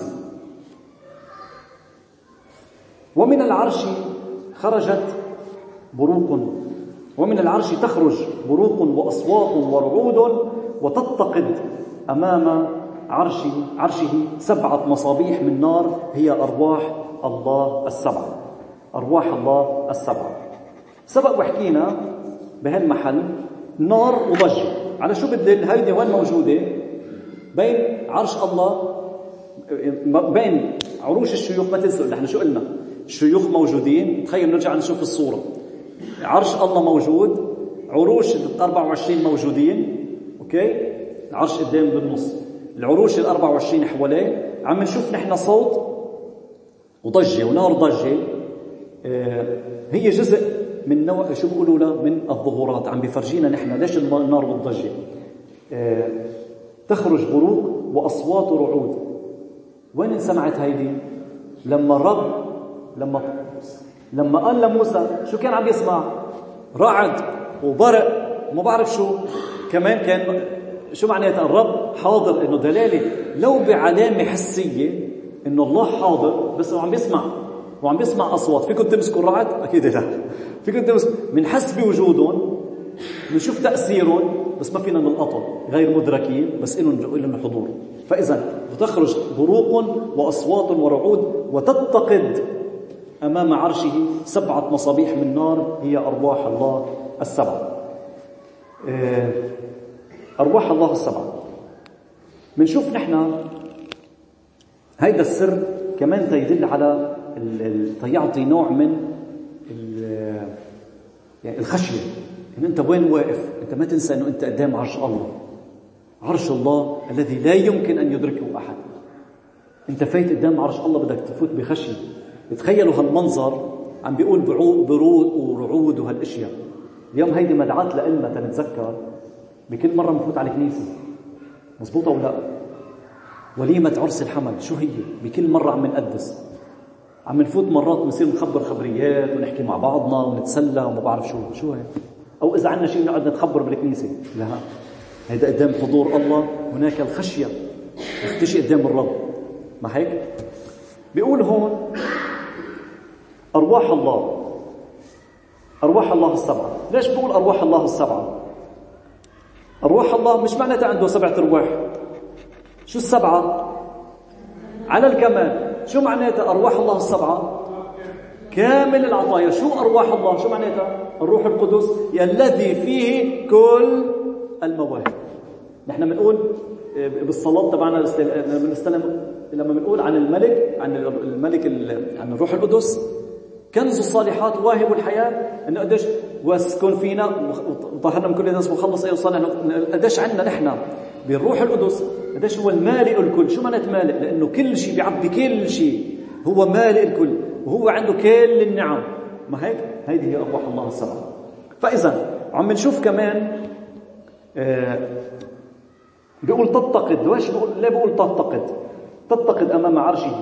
ومن العرش خرجت بروق، ومن العرش تخرج بروق وأصوات ورعود وتتقد أمام عرشه عرشه سبعة مصابيح من نار، هي أرواح الله السبعة. أرواح الله السبعة. سبق وحكينا بهالمحل نار وضجة. على شو بدل؟ هيدي وين موجودة؟ بين عرش الله، بين عروش الشيوخ. ما تنسوا نحن شو قلنا، الشيوخ موجودين. تخيل نرجع نشوف الصورة، عرش الله موجود، عروش الأربعة وعشرين موجودين. أوكي، العرش قدام بالنص، العروش الأربعة وعشرين حواليه. عم نشوف نحن صوت وضجة ونار ضجة. آه هي جزء من نوع شو بيقولوا له من الظهورات. عم بيفرجينا نحن ليش النار والضجة. آه تخرج بروق وأصوات ورعود. وين انسمعت هيدي؟ لما الرب لما لما قال لموسى شو كان عم يسمع؟ رعد وبرق وما بعرف شو كمان كان. شو معناتها؟ الرب حاضر، انه دلاله لو بعلامه حسيه انه الله حاضر، بس هو عم بيسمع وعم بيسمع اصوات. فيكم تمسكوا الرعد؟ اكيد لا. فيكم تمسكوا، بنحس بوجودهم، بنشوف تاثيرهم، بس ما فينا نلقطهم، غير مدركين، بس لهم لهم حضور. فاذا تخرج بروق واصوات ورعود وتتقد امام عرشه سبعه مصابيح من نار، هي ارواح الله السبعه. أرواح الله السبعة. بنشوف نحن هيدا السر كمان تيدل على تيعطي نوع من يعني الخشية، إن أنت وين واقف. أنت ما تنسى أنه أنت قدام عرش الله، عرش الله الذي لا يمكن أن يدركه أحد. أنت فايت قدام عرش الله، بدك تفوت بخشية. تخيلوا هالمنظر، عم بيقول برود ورعود وهالاشياء. اليوم هيدي مدعاة لنا تنتذكر بكل مرة نفوت على الكنيسة، مزبوطة ولا؟ وليمة عرس الحمل شو هي؟ بكل مرة عم نقدس، عم نفوت مرات بنصير نخبر خبريات ونحكي مع بعضنا ونتسلى وما بعرف شو شو هي. أو إذا عنا شيء نقعد نتخبر بالكنيسة. لا، هيدا قدام حضور الله هناك الخشية، نختشي قدام الرب. ما هيك؟ بيقول هون أرواح الله، أرواح الله السبعة. ليش بقول أرواح الله السبعة؟ أرواح الله مش معناتها عنده سبعة أرواح. شو السبعة؟ على الكمال. شو معناتها أرواح الله السبعة؟ كامل العطايا. شو أرواح الله؟ شو معناتها؟ الروح القدس الذي فيه كل المواهب. نحن بنقول بالصلاة تبعنا لما بنستلم، لما بنقول عن الملك، عن الملك عن الروح القدس كنز الصالحات واهب الحياة، انه قديش واسكن فينا وطهرنا من كل ناس وخلص اي وصالح. قديش عندنا نحن بالروح القدس، قديش هو المالئ الكل. شو معنات مالئ؟ لانه كل شيء بيعبي كل شيء، هو مالئ الكل وهو عنده كل النعم. ما هيك؟ هيدي هي أرواح الله السبعة. فإذا عم نشوف كمان آه بيقول تتقد. وايش بقول؟ ليه بقول تتقد؟ تتقد أمام عرشه.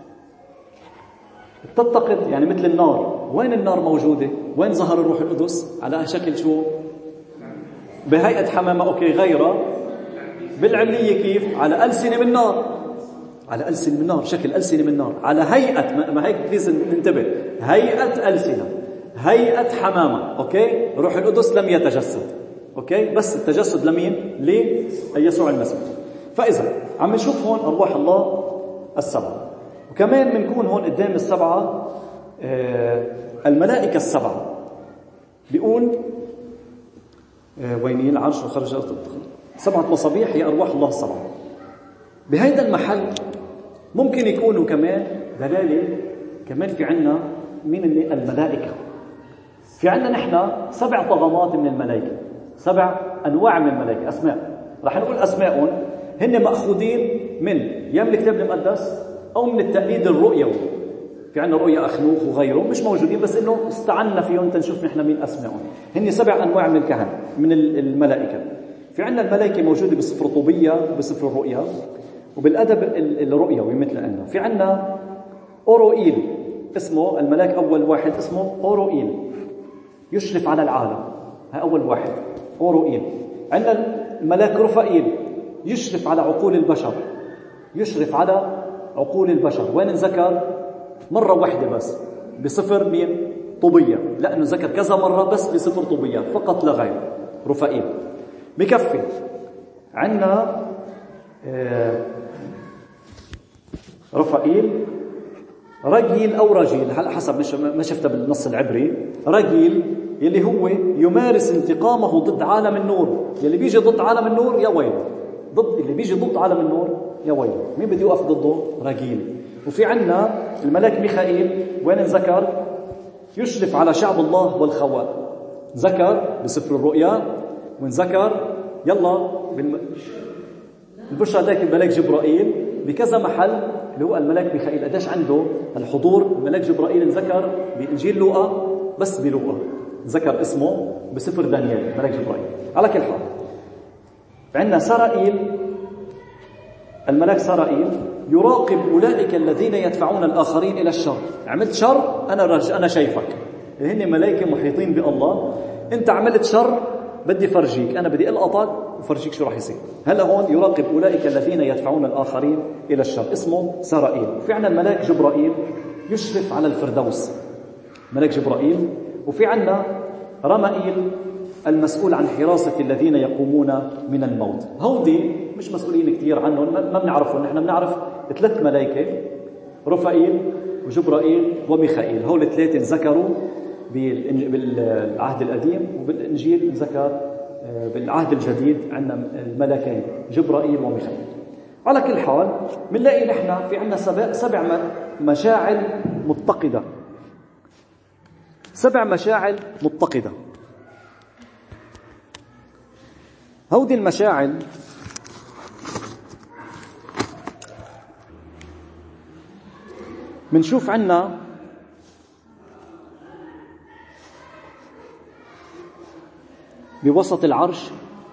تتقد يعني مثل النار. وين النار موجودة؟ وين ظهر الروح القدس؟ على شكل شو؟ بهيئة حمامة. أوكي، غيرها بالعلية كيف؟ على ألسنة من نار. على ألسنة من نار، شكل ألسنة من نار، على هيئة، ما هيك بليز ننتبه، هيئة ألسنة، هيئة حمامة. أوكي، روح القدس لم يتجسد. أوكي، بس التجسد لمين؟ ليسوع المسيح. فإذا عم نشوف هون أرواح الله السبعة. وكمان بنكون هون قدام السبعة آه الملائكة السبعة. بيقول آه ويني العرش وخرج سبعة مصابيح هي أرواح الله السبعة. بهذا المحل ممكن يكونوا كمان دلالة. كمان في عنا مين اللي الملائكة؟ في عنا نحن سبع طغمات من الملائكة، سبع أنواع من الملائكة، أسماء. رح نقول أسماء هن مأخوذين من يا من الكتاب المقدس أو من التقليد الرؤيوي. في عنا رؤيا أخنوخ وغيرهم مش موجودين، بس إنه استعنا فيهم تنشوف نحن مين أسماءهم. هن سبع أنواع من الكهنة من الملائكة. في عنا الملائكة موجودة بسفر طوبية وبسفر الرؤيا وبالأدب الرؤيوي مثل أنه. في عنا أوروئيل، اسمه الملاك أول واحد اسمه أوروئيل، يشرف على العالم. ها أول واحد أوروئيل. عندنا الملاك رفائيل يشرف على عقول البشر، يشرف على عقول البشر. وين انذكر؟ مرة واحدة بس بسفر مين؟ طوبية. لأنه ذكر كذا مرة بس بسفر طوبية فقط لا غير. رفائيل بكفي. عندنا آه رفائيل رجيل أو رجيل، هلا حسب ما شفتها بالنص العبري. رجيل يلي هو يمارس انتقامه ضد عالم النور. يلي بيجي ضد عالم النور يا ويل، ضد اللي بيجي ضد عالم النور يا ويل. مين بده يوقف ضده؟ رجيل. وفي عنا الملاك ميخائيل. وين انذكر؟ يشرف على شعب الله والخواء. ذكر بسفر الرؤيا وانذكر يلا بالم... البشرى ذاك الملاك جبرائيل بكذا محل اللي هو الملاك ميخائيل. قديش عنده الحضور الملاك جبرائيل انذكر بإنجيل لوقا، بس بلوقا ذكر اسمه بسفر دانيال ملاك جبرائيل. على كل حال عندنا سرائيل. الملاك سرائيل يراقب أولئك الذين يدفعون الآخرين إلى الشر. عملت شر أنا رج... أنا شايفك. هن ملائكة محيطين بالله. أنت عملت شر بدي فرجيك، أنا بدي ألقطك وفرجيك شو راح يصير. هلا هون يراقب أولئك الذين يدفعون الآخرين إلى الشر، اسمه سرائيل. وفي عنا الملاك جبرائيل يشرف على الفردوس، ملاك جبرائيل. وفي عنا رمائيل المسؤول عن حراسة الذين يقومون من الموت. هودي مش مسؤولين كتير عنهم، ما بنعرفهم. نحن بنعرف ثلاث ملائكة، رفائيل وجبرائيل وميخائيل. هول الثلاثة ذكروا بالعهد القديم، وبالإنجيل ذكر بالعهد الجديد عندنا الملكين جبرائيل وميخائيل. على كل حال بنلاقي نحن في عندنا سبع, سبع مشاعل متقدة، سبع مشاعل متقدة. هودي المشاعل منشوف عنا بوسط العرش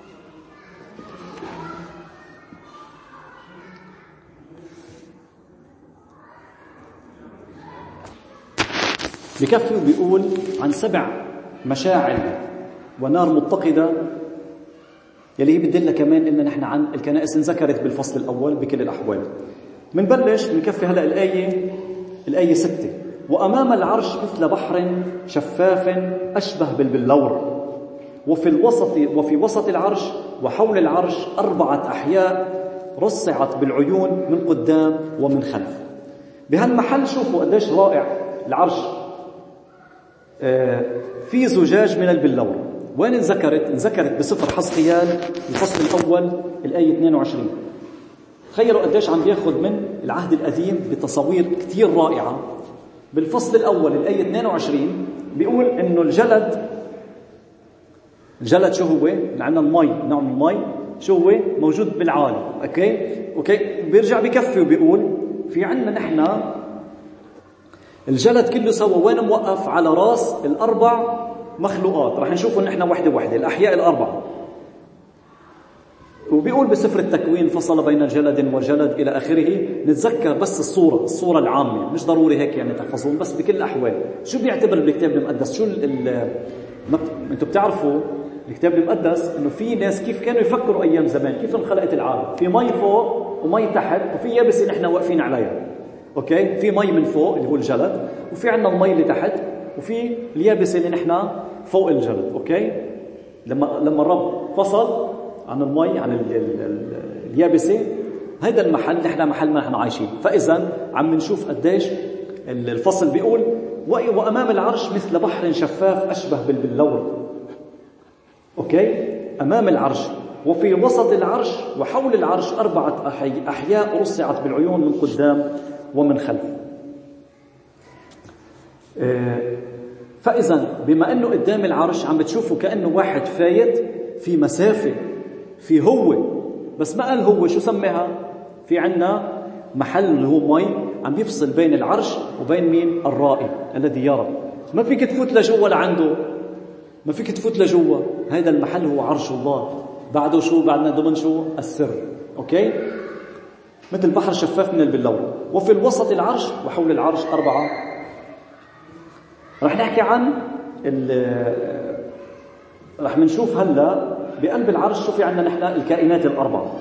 بكفي وبيقول عن سبع مشاعل ونار متقدة، يلي هي بتدلنا كمان إن نحن عن الكنائس انذكرت بالفصل الأول بكل الأحوال. منبلش بنكفي هلأ الآية الآية ستة. وأمام العرش مثل بحر شفاف أشبه بالبلور، وفي الوسط وفي وسط العرش وحول العرش أربعة أحياء رصعت بالعيون من قدام ومن خلف. بهالمحل شوفوا قديش رائع العرش. في زجاج من البلور. وين انذكرت؟ انذكرت بسفر حزقيال الفصل الأول الآية اثنين وعشرين. تخيلوا قديش عم بياخذ من العهد القديم بتصوير كتير رائعة. بالفصل الأول الآية اثنين وعشرين بيقول إنه الجلد الجلد شو هو؟ عندنا المي، نوع من المي شو هو؟ موجود بالعالي. أوكي؟ أوكي؟ بيرجع بكفي وبيقول في عندنا نحن الجلد كله سوا وين موقف؟ على راس الأربع مخلوقات. رح نشوفوا نحن وحدة وحدة الأحياء الأربعة. وبيقول بسفر التكوين فصل بين جلد وجلد إلى آخره. نتذكر بس الصورة الصورة العامة، مش ضروري هيك يعني تحفظون، بس بكل الأحوال شو بيعتبر بالكتاب المقدس؟ شو ال انتوا بتعرفوا الكتاب المقدس انه في ناس كيف كانوا يفكروا ايام زمان، كيف انخلقت العالم؟ في مي فوق ومي تحت، وفي يابسه نحن واقفين عليها. اوكي؟ في مي من فوق اللي هو الجلد، وفي عندنا المي اللي تحت، وفي اليابسه اللي نحن فوق الجلد. اوكي؟ لما لما الرب فصل عن المي عن ال ال ال اليابسه، هذا المحل نحن محل ما نحن عايشين. فاذا عم نشوف قديش الفصل بيقول وامام العرش مثل بحر شفاف اشبه بالبلور. اوكي؟ امام العرش، وفي وسط العرش وحول العرش اربعه احياء رصعت بالعيون من قدام ومن خلف. فاذا بما انه قدام العرش عم بتشوفوا كانه واحد فايت في مسافه، في هو، بس ما قال هو شو سميها. في عنا محل اللي هو مي عم بيفصل بين العرش وبين مين؟ الرائي الذي يرى. ما فيك تفوت لجوا لعنده، ما فيك تفوت لجوا. هذا المحل هو عرش الله. بعده شو؟ بعدنا ضمن شو؟ السر. اوكي؟ مثل بحر شفاف من البلور. وفي الوسط العرش وحول العرش أربعة. رح نحكي عن رح منشوف هلا بقلب العرش شو في عندنا نحن؟ الكائنات الأربعة.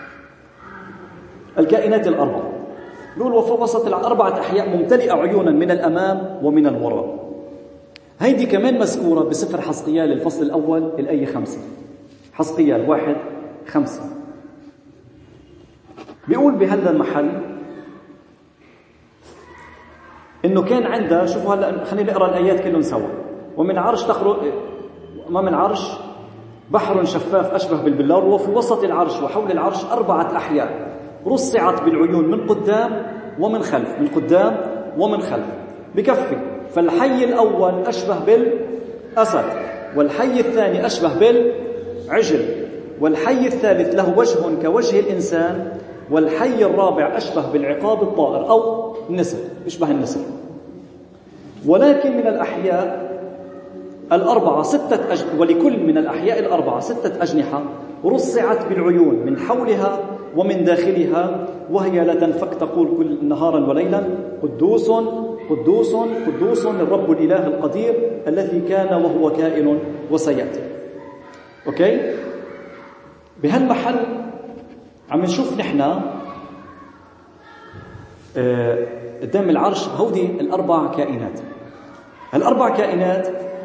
الكائنات الأربعة بيقول وفي وسط الأربعة أحياء ممتلئة عيونا من الأمام ومن الوراء. هيدي كمان مذكورة بسفر حزقيال الفصل الأول الآية خمسة. حزقيال واحد خمسة بيقول بهذا المحل إنه كان عنده، شوفوا هلا خلينا نقرأ الآيات كلهم سوا. ومن عرش تخرج أمام العرش بحر شفاف أشبه بالبلور، وفي وسط العرش وحول العرش أربعة أحياء رصعت بالعيون من قدام ومن خلف. من قدام ومن خلف بكفي. فالحي الأول أشبه بالأسد، والحي الثاني أشبه بالعجل، والحي الثالث له وجه كوجه الإنسان، والحي الرابع أشبه بالعقاب الطائر أو النسر، يشبه النسر. ولكن من الأحياء الأربعة ستة أج... ولكل من الأحياء الأربعة ستة أجنحة رصعت بالعيون من حولها ومن داخلها، وهي لا تنفك تقول كل نهارا وليلا قدوس قدوس قدوس الرب الإله القدير الذي كان وهو كائن وسيأتي. أوكي؟ بهالمحل عم نشوف نحن آه قدام العرش هودي الأربع كائنات. الأربع كائنات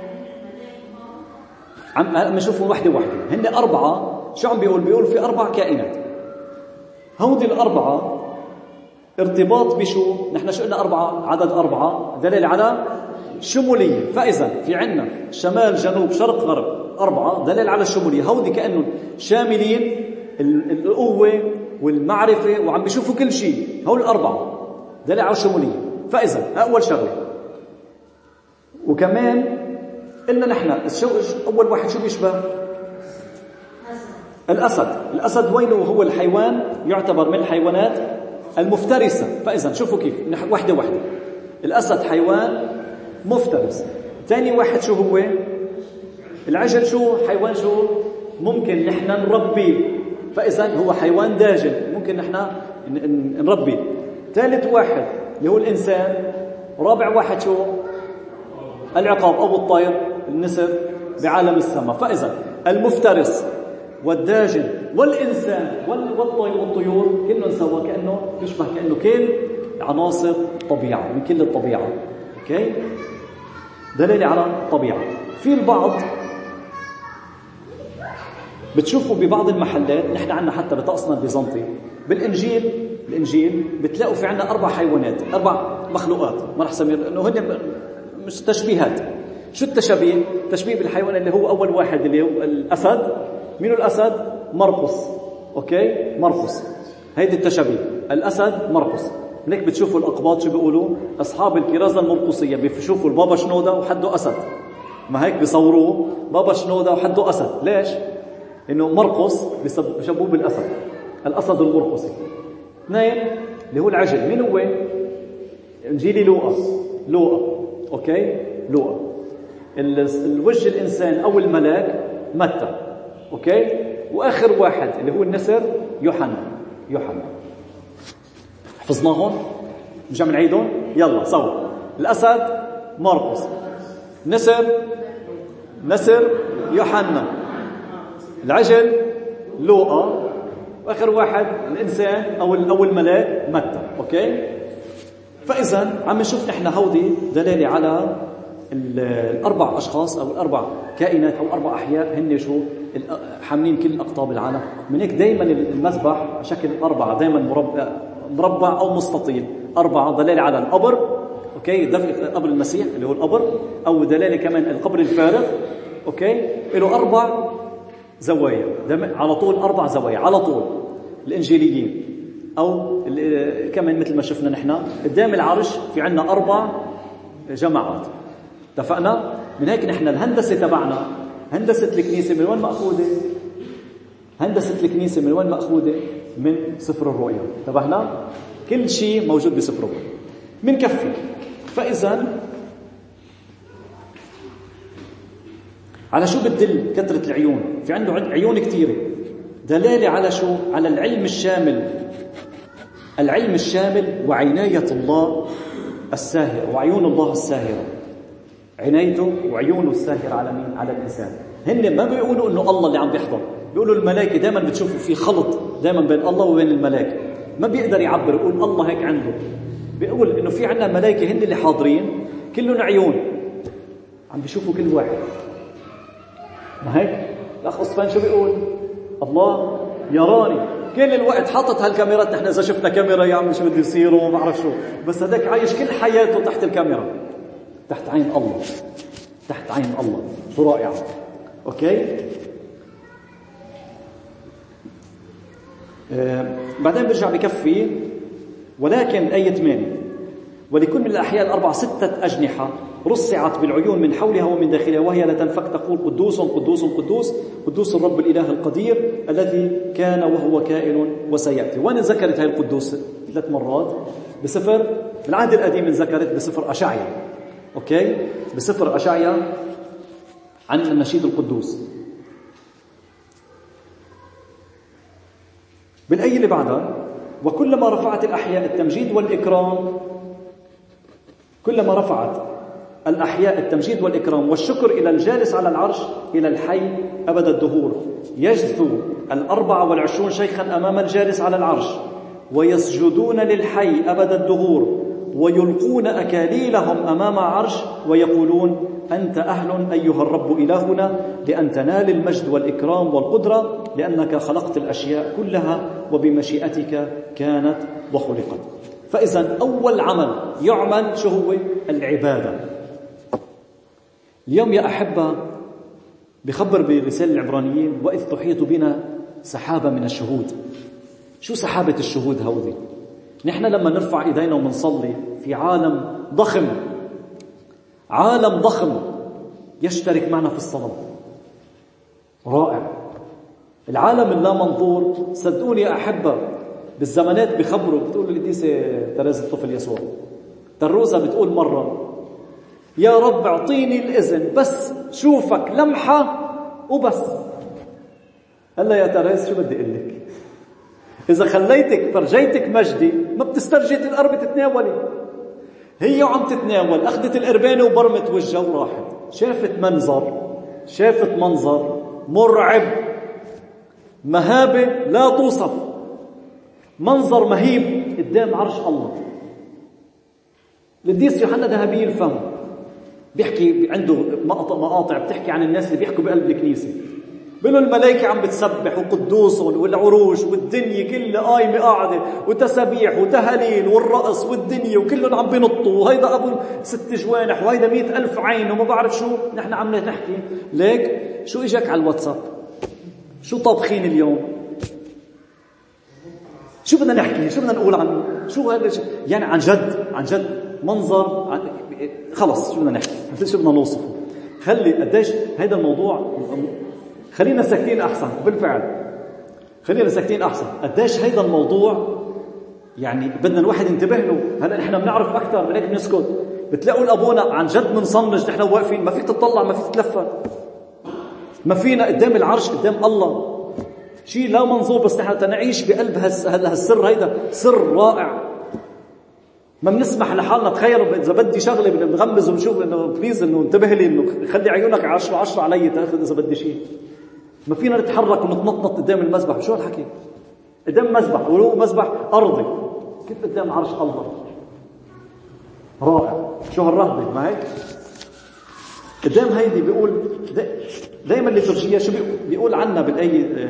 عم نشوفهم وحده وحده. هن أربعة. شو عم بيقول؟ بيقول في أربع كائنات. هودي الأربعة ارتباط بشو؟ نحن شو قلنا؟ أربعة، عدد أربعة دليل على شمولية. فإذا في عنا شمال جنوب شرق غرب أربعة دليل على الشمولية. هودي كأنه شاملين القوة والمعرفة وعم بيشوفوا كل شيء. هول الأربعة دليل على الشمولية. فإذا أول شغلة. وكمان قلنا نحن أول واحد شو بيشبه؟ الأسد. الأسد وينه؟ هو الحيوان يعتبر من الحيوانات المفترسة. فإذا شوفوا كيف واحدة واحدة. الأسد حيوان مفترس. ثاني واحد شو هو؟ العجل. شو حيوان؟ شو ممكن نحن نربيه. فإذا هو حيوان داجن ممكن نحن نربيه. ثالث واحد اللي هو الإنسان. رابع واحد شو؟ العقاب أو الطير، النسر بعالم السماء. فإذا المفترس والداجن والإنسان والطير والطيور كلهم سوا كأنه يشبه كأنه كل عناصر الطبيعة، من كل الطبيعة. أوكي؟ دليل على الطبيعة. في البعض بتشوفوا ببعض المحلات، نحن عندنا حتى بطقسنا البيزنطي بالإنجيل، الإنجيل بتلاقوا في عندنا أربع حيوانات، أربع مخلوقات، ما رح سمي إنه هن مش تشبيهات. شو التشبيه؟ تشبيه بالحيوان اللي هو أول واحد اللي هو الأسد. مين الأسد؟ مرقس. أوكي، مرقس. هيدي التشبيه، الأسد مرقس. هناك بتشوفوا الأقباط شو بيقولوا؟ أصحاب الكرازة المرقسية بيشوفوا البابا شنودة وحده أسد، ما هيك بيصوروه بابا شنودة وحده أسد. ليش؟ إنه مرقس بيشبهوه بالأسد، الأسد المرقسي. اثنين اللي هو العجل. مين هو؟ إنجيلي لوقا. لوقا. أوكي، لوقا. الوجه الإنسان أو الملاك متى. أوكي، وآخر واحد اللي هو النسر يوحنا. يوحنا. حفظناهم؟ نرجع بنعيدهم؟ يلا سوا. الأسد مرقس، نسر نسر يوحنا، العجل لوقا، واخر واحد الانسان او او الملاك متى. اوكي، فاذا عم نشوف نحن هودي دلاله على الاربع اشخاص او الاربع كائنات او اربع احياء، هن شو حاملين كل اقطاب العالم. من هيك دائما المذبح شكل اربعه، دائما مربع مربع او مستطيل. اربعه دلاله على القبر. اوكي، دفن قبر المسيح اللي هو القبر، او دلاله كمان القبر الفارغ. اوكي، له اربع زوايا على طول، اربع زوايا على طول. الانجيليين او كمان مثل ما شفنا نحن قدام العرش في عندنا اربع جماعات. اتفقنا؟ من هيك نحن الهندسه تبعنا، هندسه الكنيسه من وين ماخوذه؟ هندسه الكنيسه من وين ماخوذه؟ من سفر الرؤيا. انتبهنا؟ كل شيء موجود بسفر الرؤيا. منكفي. فاذا على شو بتدل كثرة العيون؟ في عنده عيون كثيرة، دلالة على شو؟ على العلم الشامل. العلم الشامل وعناية الله الساهرة، وعيون الله الساهرة. عنايته وعيونه الساهرة على مين؟ على الإنسان. هن ما بيقولوا إنه الله اللي عم بيحضر، بيقولوا الملائكة. دائما بتشوفوا في خلط دائما بين الله وبين الملائكة. ما بيقدر يعبر يقول الله هيك عنده، بيقول إنه في عنا ملائكة هن اللي حاضرين كلهم عيون، عم بيشوفوا كل واحد. ما هيك الأخ أصفان شو بيقول؟ الله يراني كل الوقت. حاطط هالكاميرات. نحن إذا شفنا كاميرا يا عم شو بده يصير وما أعرف شو، بس هذاك عايش كل حياته تحت الكاميرا، تحت عين الله، تحت عين الله. شو رائع. أوكي، آه بعدين برجع بكفي. ولكن آية ثمانية، ولكل من الأحياء الأربع ستة أجنحة رصعت بالعيون من حولها ومن داخلها، وهي لا تنفك تقول قدوس قدوس قدوس قدوس الرب الإله القدير الذي كان وهو كائن وسيأتي. وين ذكرت هاي القدوس؟ ثلاث مرات بسفر العهد القديم، ذكرت بسفر أشعيا. أوكي، بسفر أشعيا عن النشيد القدوس. بالآية اللي بعدها، وكلما رفعت الأحياء التمجيد والإكرام، كلما رفعت الأحياء التمجيد والإكرام والشكر إلى الجالس على العرش إلى الحي أبد الدهور، يجثو الأربعة والعشرون شيخا أمام الجالس على العرش ويسجدون للحي أبد الدهور ويلقون أكاليلهم أمام عرش ويقولون أنت أهل أيها الرب إلهنا لأن تنال المجد والإكرام والقدرة، لأنك خلقت الأشياء كلها وبمشيئتك كانت وخلقت. فإذا أول عمل يعمل شو هو؟ العبادة. اليوم يا أحبة بخبر برسالة العبرانيين وإذ تحيط بنا سحابة من الشهود. شو سحابة الشهود هودي؟ نحن لما نرفع إيدينا ومنصلي في عالم ضخم، عالم ضخم يشترك معنا في الصلاة. رائع. العالم اللا منظور. صدقوني يا أحبة بالزمانات بخبروا، بتقول القديسة تريزا الطفل يسوع تروزة بتقول مرة يا رب اعطيني الإذن بس شوفك لمحة وبس. هلا يا تريز شو بدي أقول لك؟ إذا خليتك فرجيتك مجدي ما بتسترجي الأرض تتناولي. هي وعم تتناول أخذت القربانة وبرمت وجهها وراحت. شافت منظر، شافت منظر مرعب، مهابة لا توصف، منظر مهيب قدام عرش الله. القديس يوحنا ذهبي الفم بيحكي عنده مقاطع بتحكي عن الناس اللي بيحكوا بقلب الكنيسة. بيقولوا الملائكة عم بتسبح وقدوسهم والعروش والدنيا كلها قايمة قاعدة وتسابيح وتهليل والرقص والدنيا وكلهم عم بينطوا وهيدا أبو ست جوانح وهيدا مئة ألف عين وما بعرف شو. نحن عم نحكي ليك شو إجاك على الواتساب؟ شو طابخين اليوم؟ شو بدنا نحكي؟ شو بدنا نقول عنه؟ شو هذا يعني عن جد عن جد منظر عن... خلص شو بدنا نحكي؟ شو بدنا نوصفه؟ خلي قديش هيدا الموضوع. خلينا ساكتين أحسن. بالفعل خلينا ساكتين أحسن. قديش هيدا الموضوع يعني بدنا الواحد ينتبه له. هلا نحن بنعرف أكثر من هيك بنسكت. بتلاقوا الأبونا عن جد منصنج نحن واقفين ما فيك تطلع ما فيك تتلفت ما فينا قدام العرش قدام الله شيء لا منظور بس نحن تنعيش بقلب هالسر. هيدا سر رائع ما بنسمح لحالنا. تخيلوا إذا بدي شغلة بنغمز وبنشوف إنه بليز إنه انتبه لي إنه خلي عيونك عشرة عشرة علي تأخذ إذا بدي شيء. ما فينا نتحرك ونتنطط قدام المذبح. شو هالحكي؟ قدام مذبح ولو مذبح أرضي كيف قدام عرش الله؟ رائع. شو هالرهبة ما هيك؟ قدام هيدي بيقول دائما الليتورجية شو بيقول عنا بالآية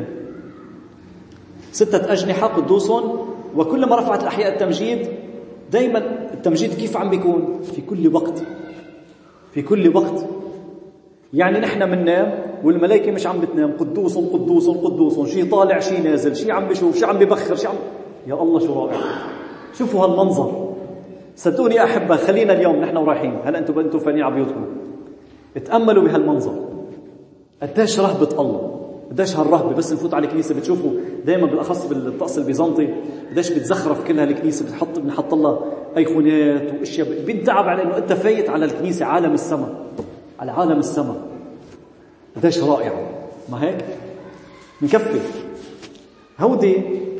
ستة أجنحة قدوس وكلما رفعت الأحياء التمجيد. دائما التمجيد كيف عم بيكون؟ في كل وقت في كل وقت. يعني نحن مننام والملائكة مش عم بتنام. قدوس قدوس قدوس شيء طالع شيء نازل شيء عم بيشوف شيء عم ببخر شيء عم... يا الله شو رائع. شوفوا هالمنظر. صدقوني أحبة خلينا اليوم نحن ورايحين هلا أنتم أنتم فانين على بيوتكم اتأملوا بهالمنظر. قديش رهبة الله قديش هالرهبة. بس نفوت على الكنيسة بتشوفوا دائما بالأخص بالطقس البيزنطي قديش بتزخرف كلها الكنيسة. بتحط بنحط الله أيقونات وأشياء. بنتعب على إنه أنت فايت على الكنيسة عالم السماء على عالم السماء. قديش رائع ما هيك. نكفي هودي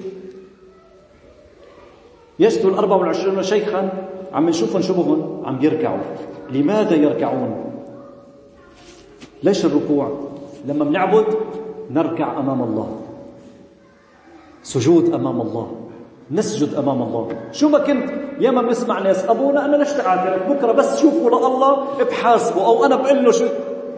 يسدوا الأربع والعشرين شيخا عم نشوفهم شبههم عم يركعوا. لماذا يركعون؟ ليش الركوع؟ لما بنعبد نركع أمام الله. سجود أمام الله. نسجد أمام الله. شو ما كنت ياما بنسمع ناس أبونا أنا ليش تعاترك بكرة بس شوفوا لله بحاسبه أو أنا بقول له شو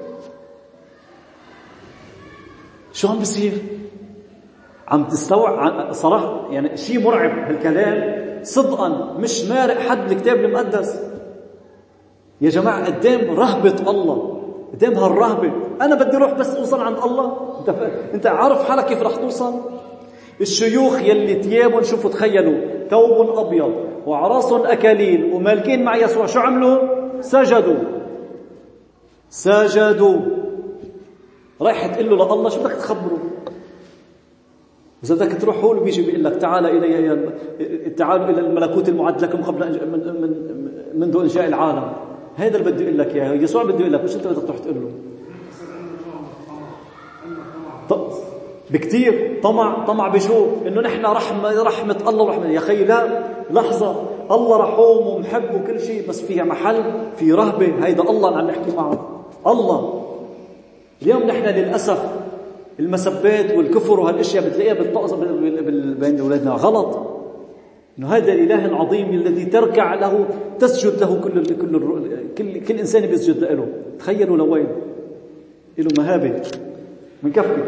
شو عم بيصير. عم تستوعب صراحة يعني شيء مرعب هالكلام صدقا. مش مارق حد الكتاب المقدس يا جماعة. قدام رهبة الله قدام هالرهبة أنا بدي أروح بس أوصل عند الله. أنت, ف... أنت عارف حالك كيف رح توصل؟ الشيوخ يلي تيابون شوفوا تخيلوا ثوب أبيض وعراصهم أكاليل ومالكين مع يسوع شو عملوا؟ سجدوا سجدوا. رايح تقول له لله شو بدك تخبره؟ إذا بدك تروح هو بيجي بيقول لك تعال إلي تعالوا إلى الملكوت المعد لكم قبل من من منذ إنشاء العالم. هذا اللي بدي أقول لك يا يسوع بدي أقول لك مش أنت بدك تروح تقول له. بكتير طمع طمع بشو إنه نحن رحمة رحمة الله ورحمة يا خي. لا لحظة الله رحوم ومحب وكل شيء بس فيها محل في رهبة. هيدا الله اللي عم نحكي معه. الله اليوم نحن للأسف المسبات والكفر وهالاشياء بتلاقيها بالطقس بين اولادنا غلط. انه هذا الاله العظيم الذي تركع له تسجد له كل كل كل, كل انسان بيسجد له. تخيلوا لوين له مهابه. بنكفي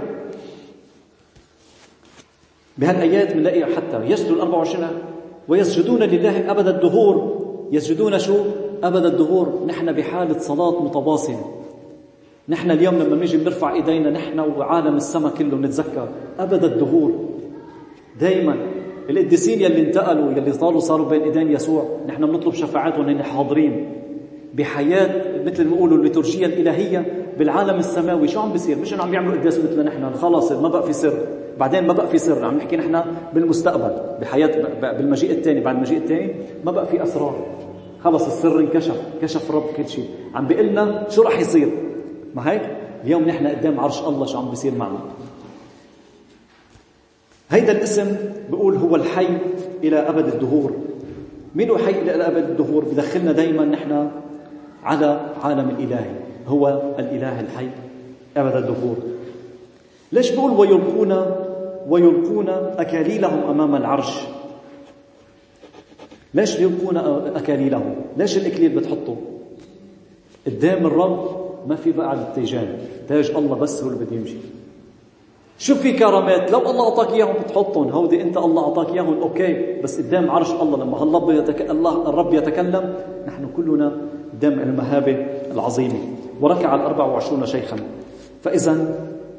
بهالايات بنلاقي حتى يسجد الأربع وعشرين ويسجدون لله ابد الدهور. يسجدون شو ابد الدهور؟ نحن بحاله صلاه متواصله. نحن اليوم لما نيجي بنرفع ايدينا نحن وعالم السماء كله نتذكر ابد الدهور. دائما القديسين يلي انتقلوا يلي صاروا صاروا بين ايدين يسوع نحن بنطلب شفاعتهم هن حاضرين بحياه مثل ما بيقولوا الليتورجيه الالهيه بالعالم السماوي. شو عم بيصير؟ مش انه عم يعملوا قداس مثل نحن خلاص ما بقى في سر بعدين ما بقى في سر. عم نحكي نحن بالمستقبل بحياه بالمجيء الثاني. بعد المجيء الثاني ما بقى في اسرار خلص السر انكشف كشف رب كل شيء. عم بيقول لنا شو راح يصير. ما هيك اليوم نحن قدام عرش الله شو عم بيصير معنا. هيدا الاسم بيقول هو الحي إلى أبد الدهور. مين هو حي إلى أبد الدهور؟ بدخلنا دايما نحن على عالم الإلهي. هو الإله الحي أبد الدهور. ليش بيقول ويلقون ويلقون أكاليلهم أمام العرش؟ ليش يلقون أكاليلهم؟ ليش الإكليل بتحطه قدام الرب؟ ما في بقى التيجان تاج الله بس هو اللي بده يمشي. شو في كرامات؟ لو الله أعطاك إياهم بتحطهم، هودي أنت الله أعطاك إياهم أوكي، بس قدام عرش الله لما الله يتك... الله الرب يتكلم نحن كلنا قدام المهابة العظيمة. وركع الأربع وعشرون شيخا. فإذا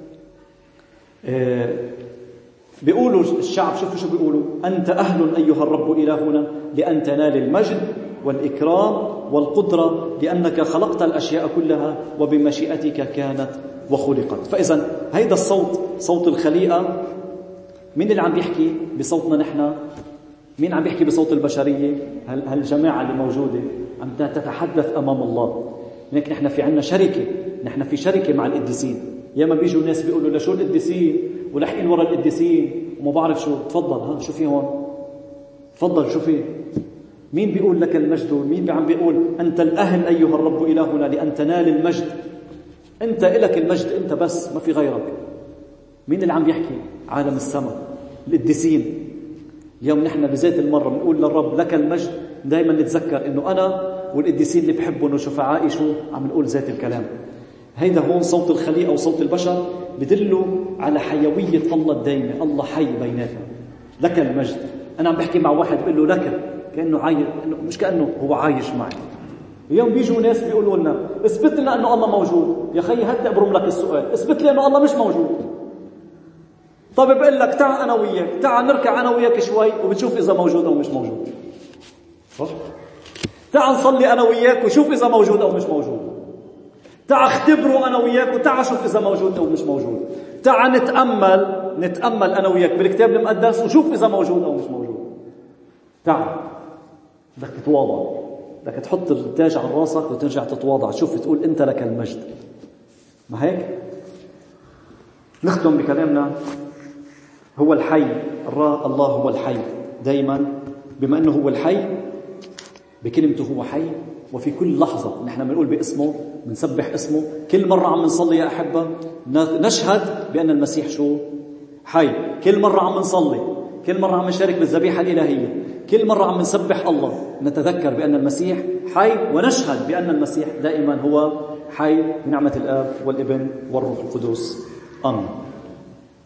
آه بيقولوا الشعب، شوفوا شو بيقولوا: أنت أهل أيها الرب إلهنا لأن تنال المجد والإكرام والقدرة، لأنك خلقت الأشياء كلها وبمشيئتك كانت وخلقت. فإذا هيدا الصوت صوت الخليقة. مين اللي عم بيحكي بصوتنا نحن؟ مين عم بيحكي بصوت البشرية؟ هالجماعة اللي موجودة عم تتحدث أمام الله. هيك نحن في عنا شركة، نحن في شركة مع القديسين. ياما بيجوا الناس بيقولوا لشو القديسين ولحقين ورا القديسين وما بعرف شو. تفضل، ها شو في هون؟ تفضل، شو في؟ مين بيقول لك المجد؟ مين عم بيقول أنت الأهل أيها الرب إلهنا لأن تنال المجد؟ أنت إلك المجد أنت بس، ما في غيرك. مين اللي عم بيحكي؟ عالم السماء، القديسين. اليوم نحن بذات المرة بنقول للرب لك المجد، دائما نتذكر إنه أنا والقديسين اللي بحبهم وشفعائي شو عم نقول ذات الكلام. هيدا هون صوت الخليقة وصوت البشر بدلوا على حيوية الله الدائمة. الله حي بيناتنا، لك المجد. أنا عم بحكي مع واحد بقول له لك، كأنه عايش، مش كأنه هو عايش معي. اليوم بيجوا ناس بيقولوا لنا اثبت لنا أنه الله موجود. يا خي هدي أبرم لك السؤال، اثبت لي أنه الله مش موجود. طيب بقول لك تعال أنا وياك، تعال نركع أنا وياك شوي وبتشوف إذا موجود أو مش موجود. صح؟ تعال نصلي أنا وياك وشوف إذا موجود أو مش موجود. تعال اختبره أنا وياك وتعال شوف إذا موجود أو مش موجود. تعال نتأمل نتأمل أنا وياك بالكتاب المقدس وشوف إذا موجود أو مش موجود. تعال، بدك تتواضع، بدك تحط التاج على راسك وترجع تتواضع. شوف تقول أنت لك المجد. ما هيك؟ نختم بكلامنا. هو الحي، الله هو الحي دايما. بما أنه هو الحي بكلمته هو حي، وفي كل لحظة نحن بنقول باسمه، بنسبح اسمه. كل مرة عم نصلي يا أحبة نشهد بأن المسيح شو؟ حي. كل مرة عم نصلي، كل مرة عم نشارك بالذبيحة الإلهية، كل مرة عم نسبح الله نتذكر بأن المسيح حي، ونشهد بأن المسيح دائما هو حي بنعمة الآب والابن والروح القدس. آمين.